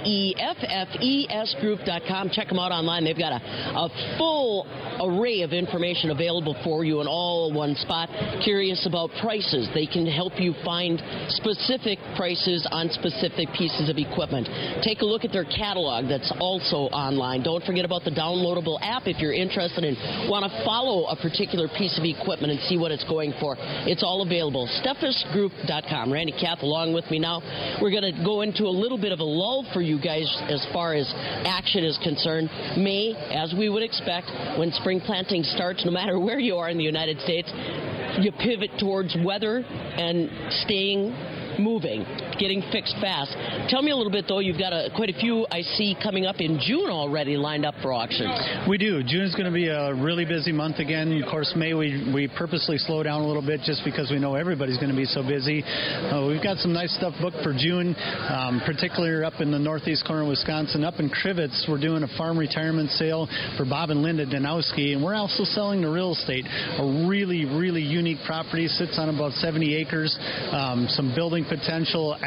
S16: STEFFES Group.com. Check them out online. They've got a full array of information available for you in all one spot. Curious about prices? They can help you find specific prices on specific pieces of equipment. Take a look at their catalog that's also online. Don't forget about the downloadable app if you're interested and want to follow a particular piece of equipment and see what it's going for. It's all available. SteffesGroup.com. Randy Kath along with me now. We're going to go into a little bit of a lull for you guys as far as action is concerned. May, as we would expect, when spring planting starts, no matter where you are in the United States, you pivot towards weather and staying moving, getting fixed fast. Tell me a little bit, though. You've got quite a few, I see, coming up in June already lined up for auctions.
S19: We do. June is going to be a really busy month again. Of course, May we purposely slow down a little bit just because we know everybody's going to be so busy. We've got some nice stuff booked for June, particularly up in the northeast corner of Wisconsin. Up in Crivitz, we're doing a farm retirement sale for Bob and Linda Danowski, and we're also selling the real estate. A really, really unique property. Sits on about 70 acres, some building potential,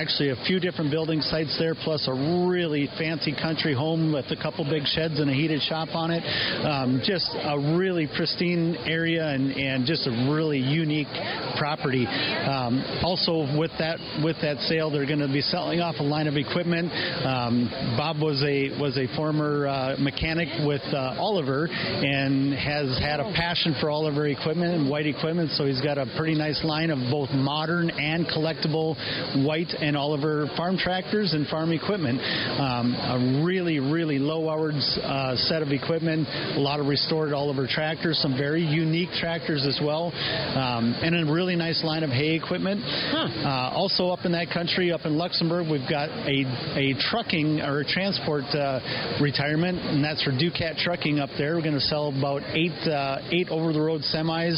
S19: actually a few different building sites there, plus a really fancy country home with a couple big sheds and a heated shop on it. Just a really pristine area and just a really unique property. Also, with that sale, they're going to be selling off a line of equipment. Bob was a former mechanic with Oliver and has had a passion for Oliver equipment and white equipment, so he's got a pretty nice line of both modern and collectible White and Oliver farm tractors and farm equipment. A really, really low-hours set of equipment, a lot of restored Oliver tractors, some very unique tractors as well, and a really nice line of hay equipment. Also up in that country, up in Luxembourg, we've got a trucking or a transport retirement, and that's for Ducat Trucking up there. We're going to sell about eight over-the-road semis.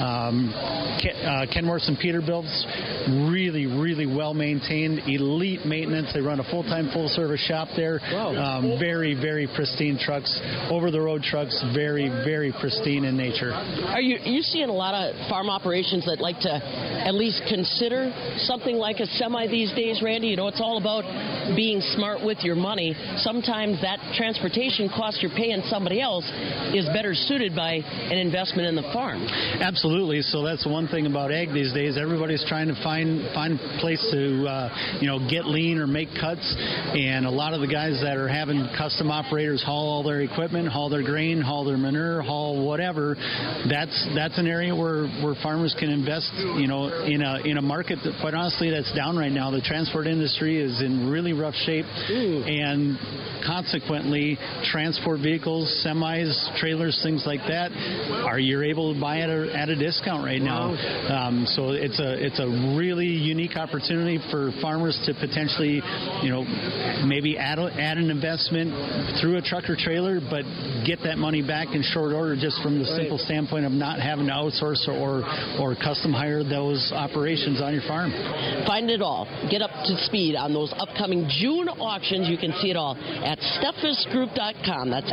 S19: Kenworths and Peterbilts, really, really well-maintained, elite maintenance. They run a full-time, full-service shop there. Wow. Very, very pristine trucks, over-the-road trucks, very, very pristine in nature.
S5: Are you seeing a lot of farm operations that like to at least consider something like a semi these days, Randy? You know, it's all about being smart with your money. Sometimes that transportation cost you're paying somebody else is better suited by an investment in the farm.
S19: Absolutely. So that's one thing about ag these days. Everybody's trying to find a place to get lean or make cuts, and a lot of the guys that are having custom operators haul all their equipment, haul their grain, haul their manure, haul whatever. That's an area where farmers can invest, in a market that, quite honestly, that's down right now. The transport industry is in really rough shape, and consequently, transport vehicles, semis, trailers, things like that, you're able to buy at a discount right now. So it's a really unique opportunity for farmers to potentially, maybe add an investment through a truck or trailer, but get that money back in short order just from the simple standpoint of not having to outsource or custom hire those operations on your farm.
S5: Find it all. Get up to speed on those upcoming June auctions. You can see it all at steffesgroup.com. That's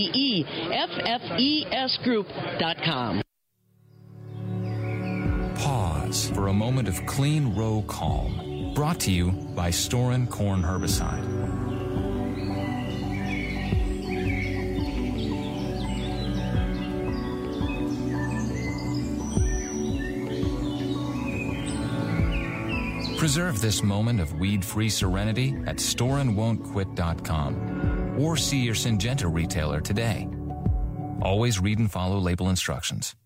S5: STEFFES Group.com.
S9: Pause for a moment of clean row calm. Brought to you by Storen Corn Herbicide. Preserve this moment of weed-free serenity at storeandwon'tquit.com or see your Syngenta retailer today. Always read and follow label instructions.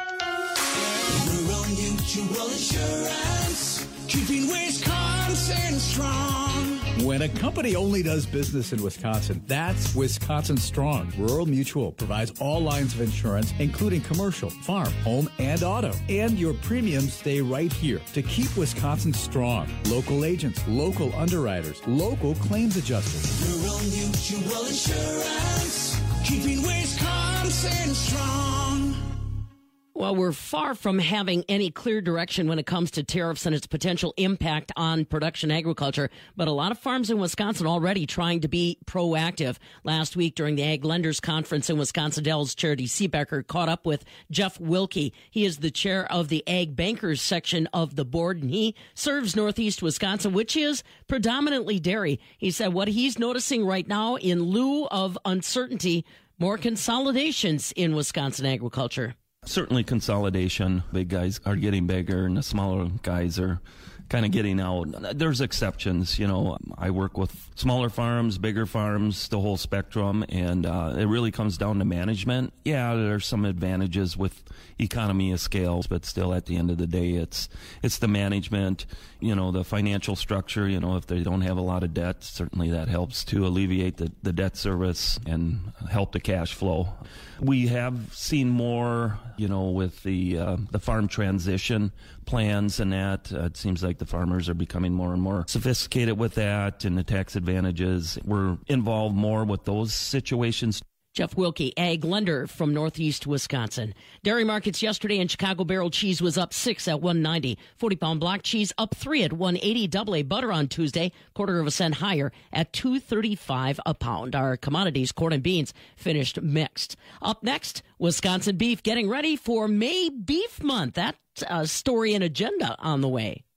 S7: Rural Mutual Insurance, keeping Wisconsin strong. When a company only does business in Wisconsin, that's Wisconsin Strong. Rural Mutual provides all lines of insurance, including commercial, farm, home, and auto. And your premiums stay right here to keep Wisconsin strong. Local agents, local underwriters, local claims adjusters. Rural Mutual Insurance, keeping Wisconsin strong.
S16: Well, we're far from having any clear direction when it comes to tariffs and its potential impact on production agriculture, but a lot of farms in Wisconsin already trying to be proactive. Last week during the Ag Lenders Conference in Wisconsin Dells, Charity Seebecker caught up with Jeff Wilkie. He is the chair of the Ag Bankers section of the board, and he serves Northeast Wisconsin, which is predominantly dairy. He said what he's noticing right now, in lieu of uncertainty, more consolidations in Wisconsin agriculture.
S10: Certainly consolidation. Big guys are getting bigger and the smaller guys are kind of getting out. There's exceptions. I work with smaller farms, bigger farms, the whole spectrum, and it really comes down to management. Yeah, there's some advantages with economy of scale, but still at the end of the day, it's the management, the financial structure. If they don't have a lot of debt, certainly that helps to alleviate the debt service and help the cash flow. We have seen more, with the farm transition plans and that. It seems like the farmers are becoming more and more sophisticated with that and the tax advantages. We're involved more with those situations.
S16: Jeff Wilkie, ag lender from Northeast Wisconsin. Dairy markets yesterday in Chicago barrel cheese was up 6 at $1.90. 40-pound block cheese up 3 at $1.80. Double A butter on Tuesday, 1/4 cent higher at $2.35 a pound. Our commodities, corn and beans, finished mixed. Up next, Wisconsin beef getting ready for May Beef Month. That's a story and agenda on the way.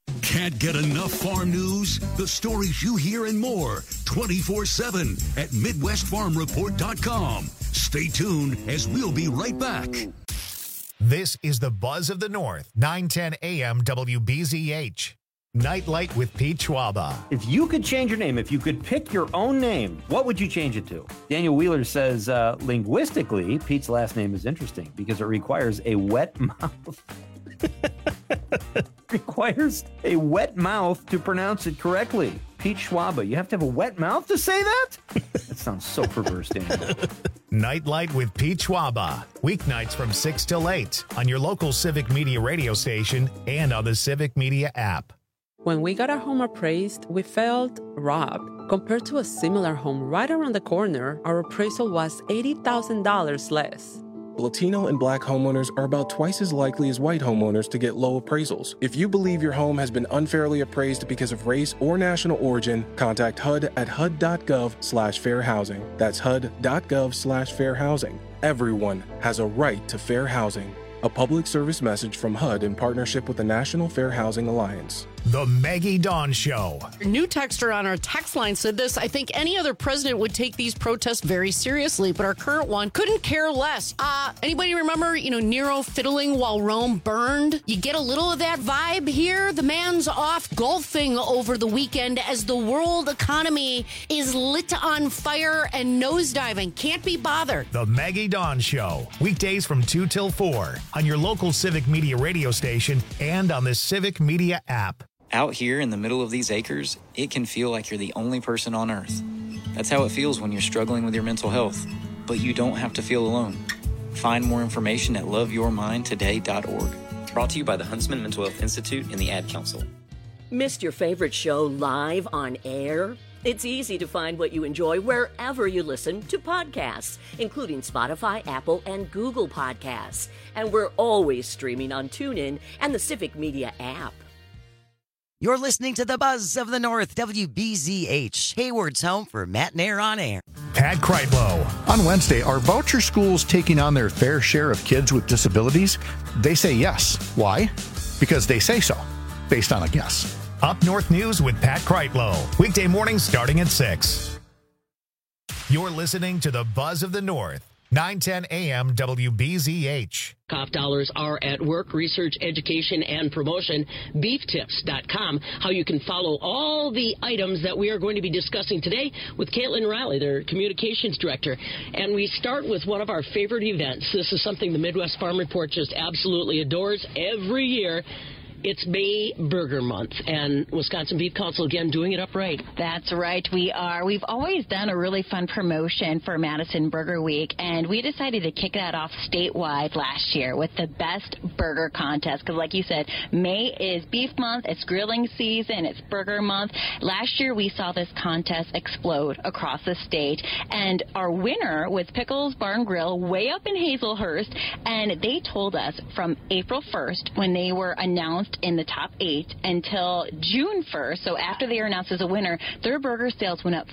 S11: Can't get enough farm news? The stories you hear and more 24/7 at MidwestFarmReport.com. Stay tuned as we'll be right back.
S1: This is the Buzz of the North, 910 AM WBZH. Nightlight with Pete Schwaba.
S14: If you could change your name, if you could pick your own name, what would you change it to? Daniel Wheeler says, linguistically, Pete's last name is interesting because it requires a wet mouth. Requires a wet mouth to pronounce it correctly. Pete Schwaba, you have to have a wet mouth to say that? That sounds so perverse, Daniel.
S1: Nightlight with Pete Schwaba. Weeknights from 6 till 8 on your local Civic Media radio station and on the Civic Media app.
S13: When we got our home appraised, we felt robbed. Compared to a similar home right around the corner, our appraisal was $80,000 less.
S15: Latino and Black homeowners are about twice as likely as white homeowners to get low appraisals. If you believe your home has been unfairly appraised because of race or national origin, contact HUD at HUD.gov/fair housing. That's HUD.gov/fair housing. Everyone has a right to fair housing. A public service message from HUD in partnership with the National Fair Housing Alliance.
S1: The Maggie Dawn Show.
S16: A new texter on our text line said this: I think any other president would take these protests very seriously, but our current one couldn't care less. Anybody remember, Nero fiddling while Rome burned? You get a little of that vibe here. The man's off golfing over the weekend as the world economy is lit on fire and nosediving. Can't be bothered.
S1: The Maggie Dawn Show. Weekdays from 2 till 4 on your local Civic Media radio station and on the Civic Media app.
S18: Out here in the middle of these acres, it can feel like you're the only person on earth. That's how it feels when you're struggling with your mental health. But you don't have to feel alone. Find more information at loveyourmindtoday.org. Brought to you by the Huntsman Mental Health Institute and the Ad Council.
S2: Missed your favorite show live on air? It's easy to find what you enjoy wherever you listen to podcasts, including Spotify, Apple, and Google Podcasts. And we're always streaming on TuneIn and the Civic Media app.
S20: You're listening to the Buzz of the North, WBZH, Hayward's home for Matt Nair on Air.
S1: Pat Kreitlow.
S6: On Wednesday, are voucher schools taking on their fair share of kids with disabilities? They say yes. Why? Because they say so, based on a guess.
S1: Up North News with Pat Kreitlow. Weekday mornings starting at 6. You're listening to the Buzz of the North, 910 AM WBZH.
S5: COP dollars are at work. Research, education, and promotion. BeefTips.com. How you can follow all the items that we are going to be discussing today with Caitlin Riley, their communications director. And we start with one of our favorite events. This is something the Midwest Farm Report just absolutely adores every year. It's May Burger Month, and Wisconsin Beef Council, again, doing it up right.
S21: That's right, we are. We've always done a really fun promotion for Madison Burger Week, and we decided to kick that off statewide last year with the Best Burger Contest, because like you said, May is Beef Month, it's grilling season, it's Burger Month. Last year, we saw this contest explode across the state, and our winner was Pickles Barn Grill way up in Hazelhurst, and they told us from April 1st, when they were announced in the top 8 until June 1st, so after they were announced as a winner, their burger sales went up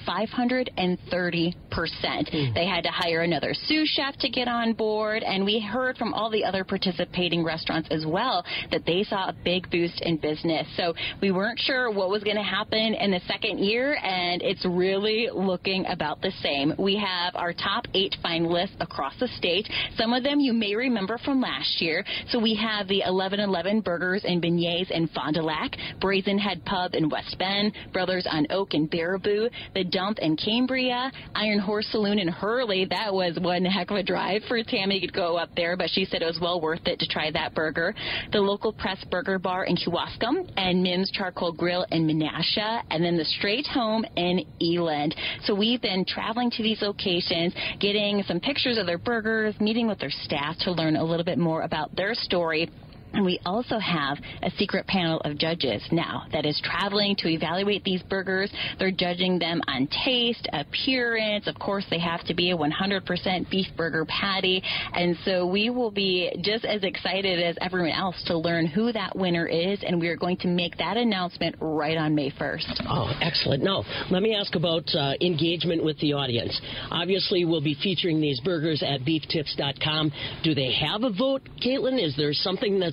S21: 530%. They had to hire another sous chef to get on board, and we heard from all the other participating restaurants as well that they saw a big boost in business. So we weren't sure what was going to happen in the second year, and it's really looking about the same. We have our top 8 finalists across the state. Some of them you may remember from last year. So we have the 1111 Burgers and Beignets in Fond du Lac, Brazen Head Pub in West Bend, Brothers on Oak in Baraboo, The Dump in Cambria, Iron Horse Saloon in Hurley. That was one heck of a drive for Tammy to go up there, but she said it was well worth it to try that burger. The Local Press Burger Bar in Kewaskum, and Mim's Charcoal Grill in Menasha, and then the Straight Home in Eland. So we've been traveling to these locations, getting some pictures of their burgers, meeting with their staff to learn a little bit more about their story. And we also have a secret panel of judges now that is traveling to evaluate these burgers. They're judging them on taste, appearance. Of course, they have to be a 100% beef burger patty. And so we will be just as excited as everyone else to learn who that winner is. And we are going to make that announcement right on May 1st.
S5: Oh, excellent. Now, let me ask about engagement with the audience. Obviously, we'll be featuring these burgers at BeefTips.com. Do they have a vote, Caitlin? Is there something that's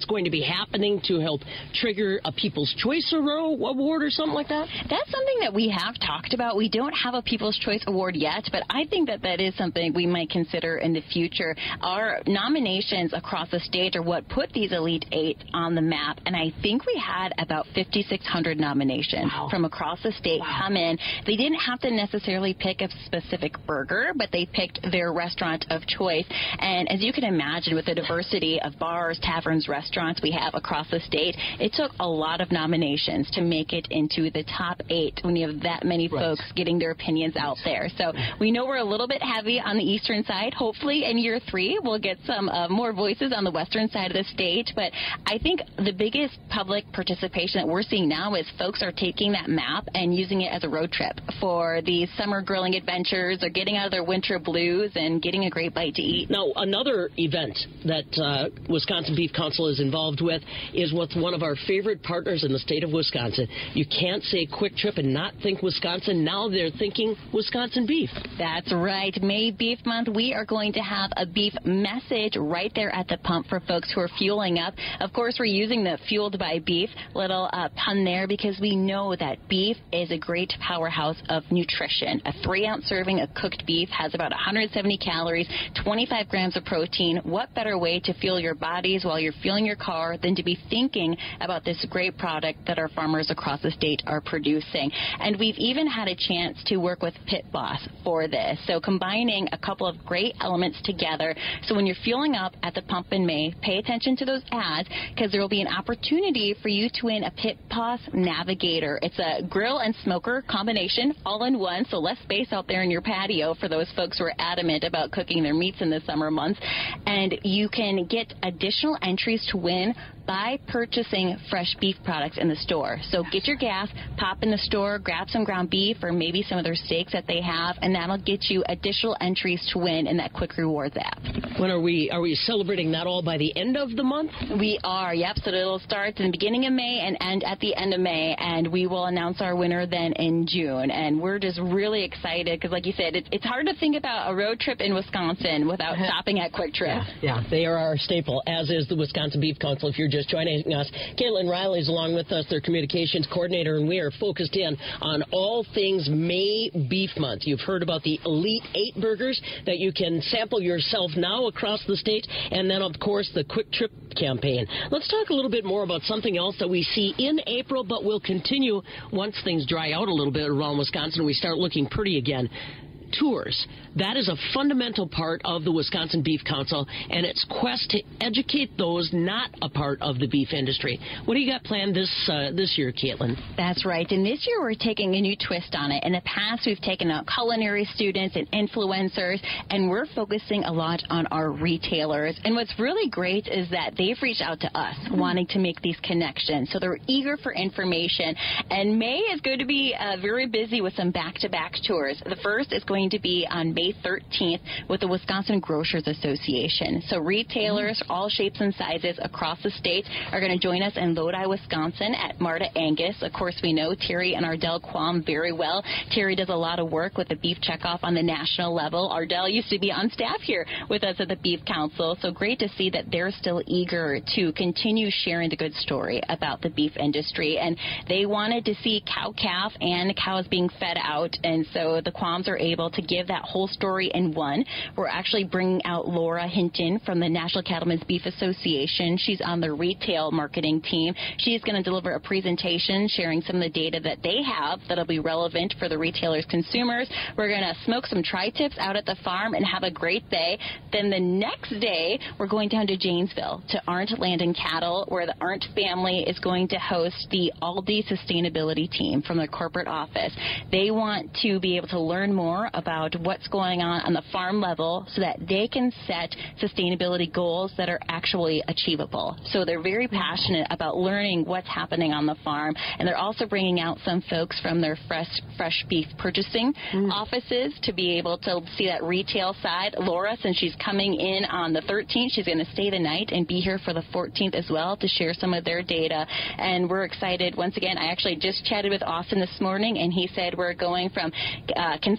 S16: going to be happening to help trigger a People's Choice Award or something like that?
S21: That's something that we have talked about. We don't have a People's Choice Award yet, but I think that is something we might consider in the future. Our nominations across the state are what put these Elite Eight on the map, and I think we had about 5,600 nominations from across the state come in. They didn't have to necessarily pick a specific burger, but they picked their restaurant of choice. And as you can imagine, with the diversity of bars, taverns, restaurants we have across the state, it took a lot of nominations to make it into the top 8 when you have that many folks getting their opinions out there. So we know we're a little bit heavy on the eastern side. Hopefully in year 3 we'll get some more voices on the western side of the state. But I think the biggest public participation that we're seeing now is folks are taking that map and using it as a road trip for these summer grilling adventures or getting out of their winter blues and getting a great bite to eat.
S16: Now, another event that Wisconsin Beef Council is involved with is with one of our favorite partners in the state of Wisconsin. You can't say Quick Trip and not think Wisconsin. Now they're thinking Wisconsin beef.
S21: That's right. May Beef Month, we are going to have a beef message right there at the pump for folks who are fueling up. Of course, we're using the Fueled by Beef little pun there because we know that beef is a great powerhouse of nutrition. A 3-ounce serving of cooked beef has about 170 calories, 25 grams of protein. What better way to fuel your bodies while you're fueling your car than to be thinking about this great product that our farmers across the state are producing? And we've even had a chance to work with Pit Boss for this. So combining a couple of great elements together. So when you're fueling up at the pump in May, pay attention to those ads because there will be an opportunity for you to win a Pit Boss Navigator. It's a grill and smoker combination all in one, so less space out there in your patio for those folks who are adamant about cooking their meats in the summer months. And you can get additional entries to win by purchasing fresh beef products in the store. So get your gas, pop in the store, grab some ground beef or maybe some of their steaks that they have, and that'll get you additional entries to win in that Quick Rewards app.
S16: When are we celebrating that all by the end of the month?
S21: We are, yep. So it'll start in the beginning of May and end at the end of May, and we will announce our winner then in June. And we're just really excited because, like you said, it's hard to think about a road trip in Wisconsin without stopping at Quick Trip.
S16: Yeah, they are our staple, as is the Wisconsin Beef Council. If you're just joining us, Caitlin Riley's along with us, their communications coordinator, and we are focused in on all things May Beef Month. You've heard about the Elite 8 burgers that you can sample yourself now across the state, and then, of course, the Quick Trip campaign. Let's talk a little bit more about something else that we see in April, but will continue once things dry out a little bit around Wisconsin and we start looking pretty again. Tours. That is a fundamental part of the Wisconsin Beef Council and its quest to educate those not a part of the beef industry. What do you got planned this year, Caitlin?
S21: That's right. And this year we're taking a new twist on it. In the past, we've taken out culinary students and influencers, and we're focusing a lot on our retailers. And what's really great is that they've reached out to us wanting to make these connections. So they're eager for information. And May is going to be very busy with some back-to-back tours. The first is going to be on May 13th with the Wisconsin Grocers Association. So retailers, all shapes and sizes across the state, are going to join us in Lodi, Wisconsin at Marta Angus. Of course, we know Terry and Ardell Quam very well. Terry does a lot of work with the Beef Checkoff on the national level. Ardell used to be on staff here with us at the Beef Council. So great to see that they're still eager to continue sharing the good story about the beef industry. And they wanted to see cow-calf and cows being fed out. And so the Quams are able to give that whole story in one. We're actually bringing out Laura Hinton from the National Cattlemen's Beef Association. She's on the retail marketing team. She's going to deliver a presentation sharing some of the data that they have that'll be relevant for the retailers' consumers. We're going to smoke some tri-tips out at the farm and have a great day. Then the next day, we're going down to Janesville to Arndt Land and Cattle, where the Arndt family is going to host the Aldi Sustainability Team from their corporate office. They want to be able to learn more about what's going on the farm level so that they can set sustainability goals that are actually achievable. So they're very passionate about learning what's happening on the farm, and they're also bringing out some folks from their fresh beef purchasing offices to be able to see that retail side. Laura, since she's coming in on the 13th, she's going to stay the night and be here for the 14th as well to share some of their data, and we're excited. Once again, I actually just chatted with Austin this morning, and he said we're going from conception to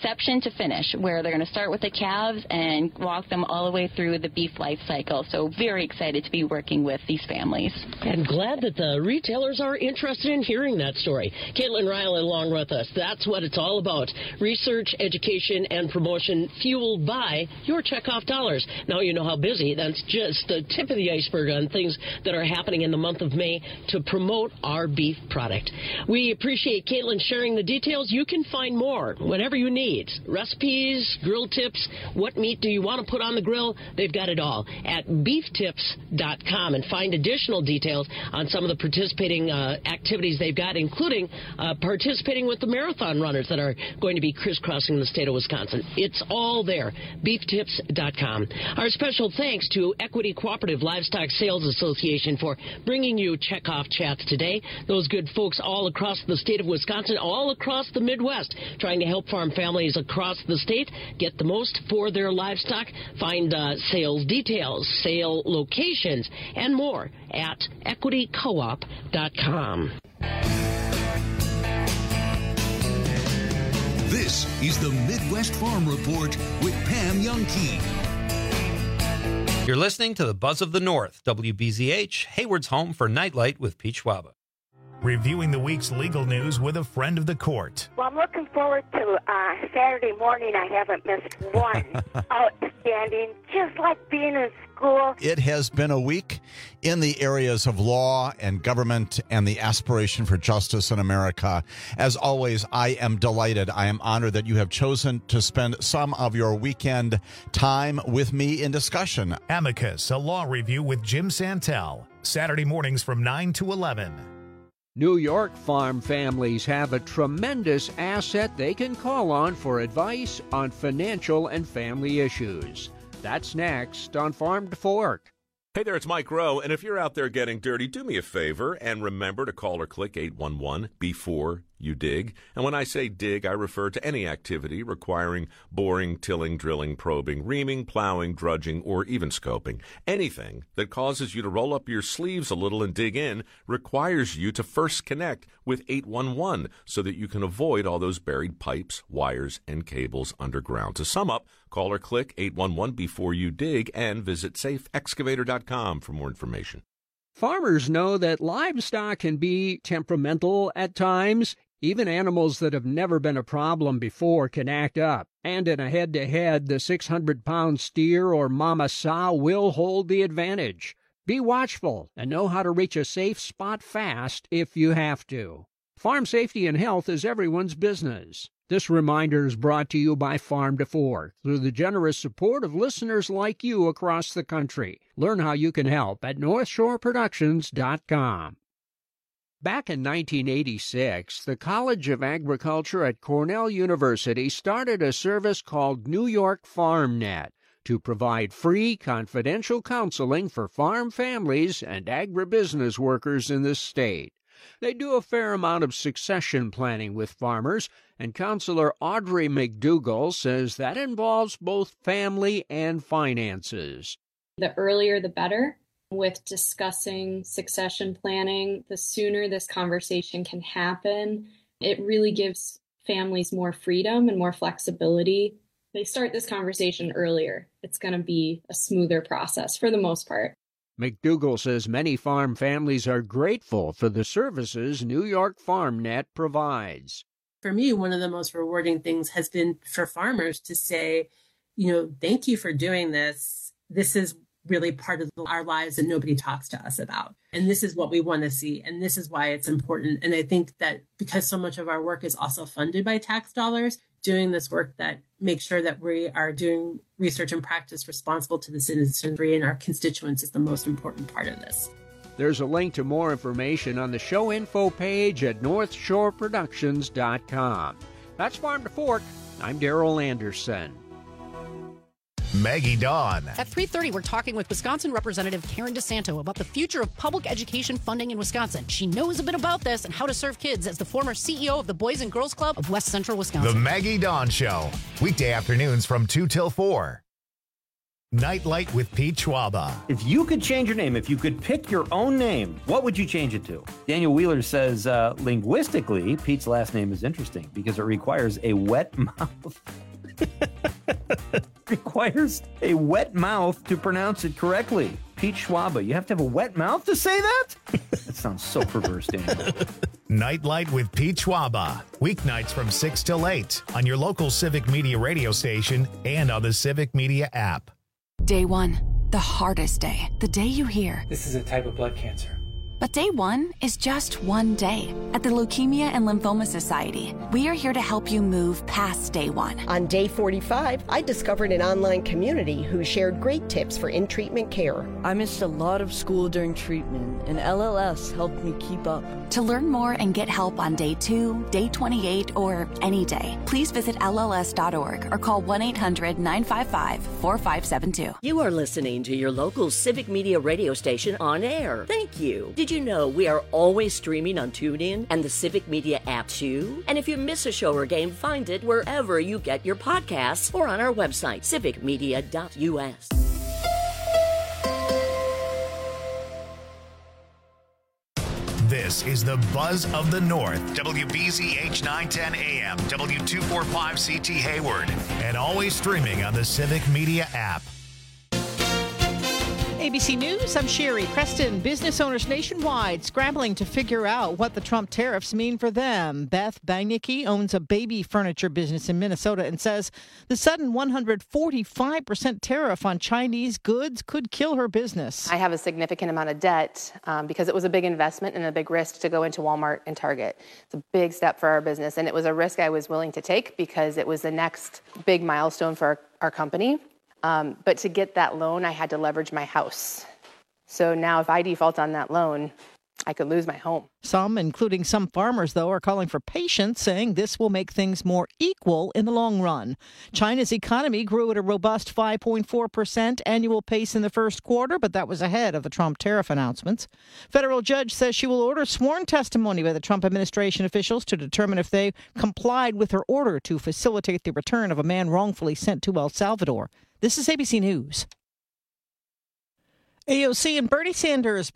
S21: to finish, where they're going to start with the calves and walk them all the way through the beef life cycle. So very excited to be working with these families.
S5: And glad that the retailers are interested in hearing that story. Caitlin Riley along with us. That's what it's all about. Research, education, and promotion fueled by your checkoff dollars. Now you know how busy. That's just the tip of the iceberg on things that are happening in the month of May to promote our beef product. We appreciate Caitlin sharing the details. You can find more, whatever you need. Recipes, grill tips, what meat do you want to put on the grill? They've got it all at beeftips.com, and find additional details on some of the participating activities they've got, including participating with the marathon runners that are going to be crisscrossing the state of Wisconsin. It's all there, beeftips.com. Our special thanks to Equity Cooperative Livestock Sales Association for bringing you Checkoff Chats today. Those good folks all across the state of Wisconsin, all across the Midwest, trying to help farm families across the state get the most for their livestock. Find sales details, sale locations, and more at equitycoop.com.
S11: This is the Midwest Farm Report with Pam Youngkey.
S8: You're listening to the Buzz of the North, WBZH, Hayward's home for Nightlight with Pete Schwaba.
S1: Reviewing the week's legal news with a friend of the court.
S17: Well, I'm looking forward to Saturday morning. I haven't missed one. Outstanding, just like being in school.
S12: It has been a week in the areas of law and government and the aspiration for justice in America. As always, I am delighted. I am honored that you have chosen to spend some of your weekend time with me in discussion.
S1: Amicus, a law review with Jim Santel. Saturday mornings from 9 to 11.
S22: New York farm families have a tremendous asset they can call on for advice on financial and family issues. That's next on Farm to Fork.
S23: Hey there, it's Mike Rowe, and if you're out there getting dirty, do me a favor and remember to call or click 811 before you dig. And when I say dig, I refer to any activity requiring boring, tilling, drilling, probing, reaming, plowing, drudging, or even scoping. Anything that causes you to roll up your sleeves a little and dig in requires you to first connect with 811 so that you can avoid all those buried pipes, wires, and cables underground. To sum up, call or click 811 before you dig and visit safeexcavator.com for more information.
S22: Farmers know that livestock can be temperamental at times. Even animals that have never been a problem before can act up. And in a head-to-head, the 600-pound steer or mama sow will hold the advantage. Be watchful and know how to reach a safe spot fast if you have to. Farm safety and health is everyone's business. This reminder is brought to you by Farm to Fork through the generous support of listeners like you across the country. Learn how you can help at NorthshoreProductions.com. Back in 1986, the College of Agriculture at Cornell University started a service called New York FarmNet to provide free, confidential counseling for farm families and agribusiness workers in the state. They do a fair amount of succession planning with farmers, and Counselor Audrey McDougall says that involves both family and finances.
S24: The earlier the better. With discussing succession planning, the sooner this conversation can happen, it really gives families more freedom and more flexibility. They start this conversation earlier. It's going to be a smoother process for the most part.
S22: McDougall says many farm families are grateful for the services New York FarmNet provides.
S25: For me, one of the most rewarding things has been for farmers to say, thank you for doing this. This is really part of our lives that nobody talks to us about. And this is what we want to see. And this is why it's important. And I think that because so much of our work is also funded by tax dollars, doing this work that makes sure that we are doing research and practice responsible to the citizenry and our constituents is the most important part of this.
S22: There's a link to more information on the show info page at NorthshoreProductions.com. That's Farm to Fork. I'm Darrell Anderson.
S1: Maggie Dawn.
S26: At 3:30, we're talking with Wisconsin Representative Karen DeSanto about the future of public education funding in Wisconsin. She knows a bit about this and how to serve kids as the former CEO of the Boys and Girls Club of West Central Wisconsin.
S1: The Maggie Dawn Show. Weekday afternoons from 2 till 4. Nightlight with Pete Schwaba.
S14: If you could change your name, if you could pick your own name, what would you change it to? Daniel Wheeler says, linguistically, Pete's last name is interesting because it requires a wet mouth. Requires a wet mouth to pronounce it correctly. Pete Schwaba, you have to have a wet mouth to say that? That sounds so perverse, Daniel.
S1: Nightlight with Pete Schwaba. Weeknights from 6 till 8 on your local Civic Media radio station and on the Civic Media app.
S3: Day one, the hardest day. The day you hear,
S4: "This is a type of blood cancer."
S3: But day one is just one day. At the Leukemia and Lymphoma Society, we are here to help you move past day one.
S7: On day 45, I discovered an online community who shared great tips for in-treatment care.
S9: I missed a lot of school during treatment, and LLS helped me keep up.
S3: To learn more and get help on day 2, day 28, or any day, please visit LLS.org or call 1-800-955-4572.
S2: You are listening to your local Civic Media radio station on air. Thank you. Did you know we are always streaming on TuneIn and the Civic Media app too? And if you miss a show or game, find it wherever you get your podcasts or on our website, civicmedia.us.
S1: This is the Buzz of the North, WBZH 910 AM, W245CT Hayward, and always streaming on the Civic Media app.
S10: ABC News, I'm Sherry Preston. Business owners nationwide scrambling to figure out what the Trump tariffs mean for them. Beth Bangnicki owns a baby furniture business in Minnesota and says the sudden 145% tariff on Chinese goods could kill her business.
S19: I have a significant amount of debt because it was a big investment and a big risk to go into Walmart and Target. It's a big step for our business, and it was a risk I was willing to take because it was the next big milestone for our company. But to get that loan, I had to leverage my house. So now if I default on that loan, I could lose my home.
S10: Some, including some farmers, though, are calling for patience, saying this will make things more equal in the long run. China's economy grew at a robust 5.4% annual pace in the first quarter, but that was ahead of the Trump tariff announcements. Federal judge says she will order sworn testimony by the Trump administration officials to determine if they complied with her order to facilitate the return of a man wrongfully sent to El Salvador. This is ABC News. AOC and Bernie Sanders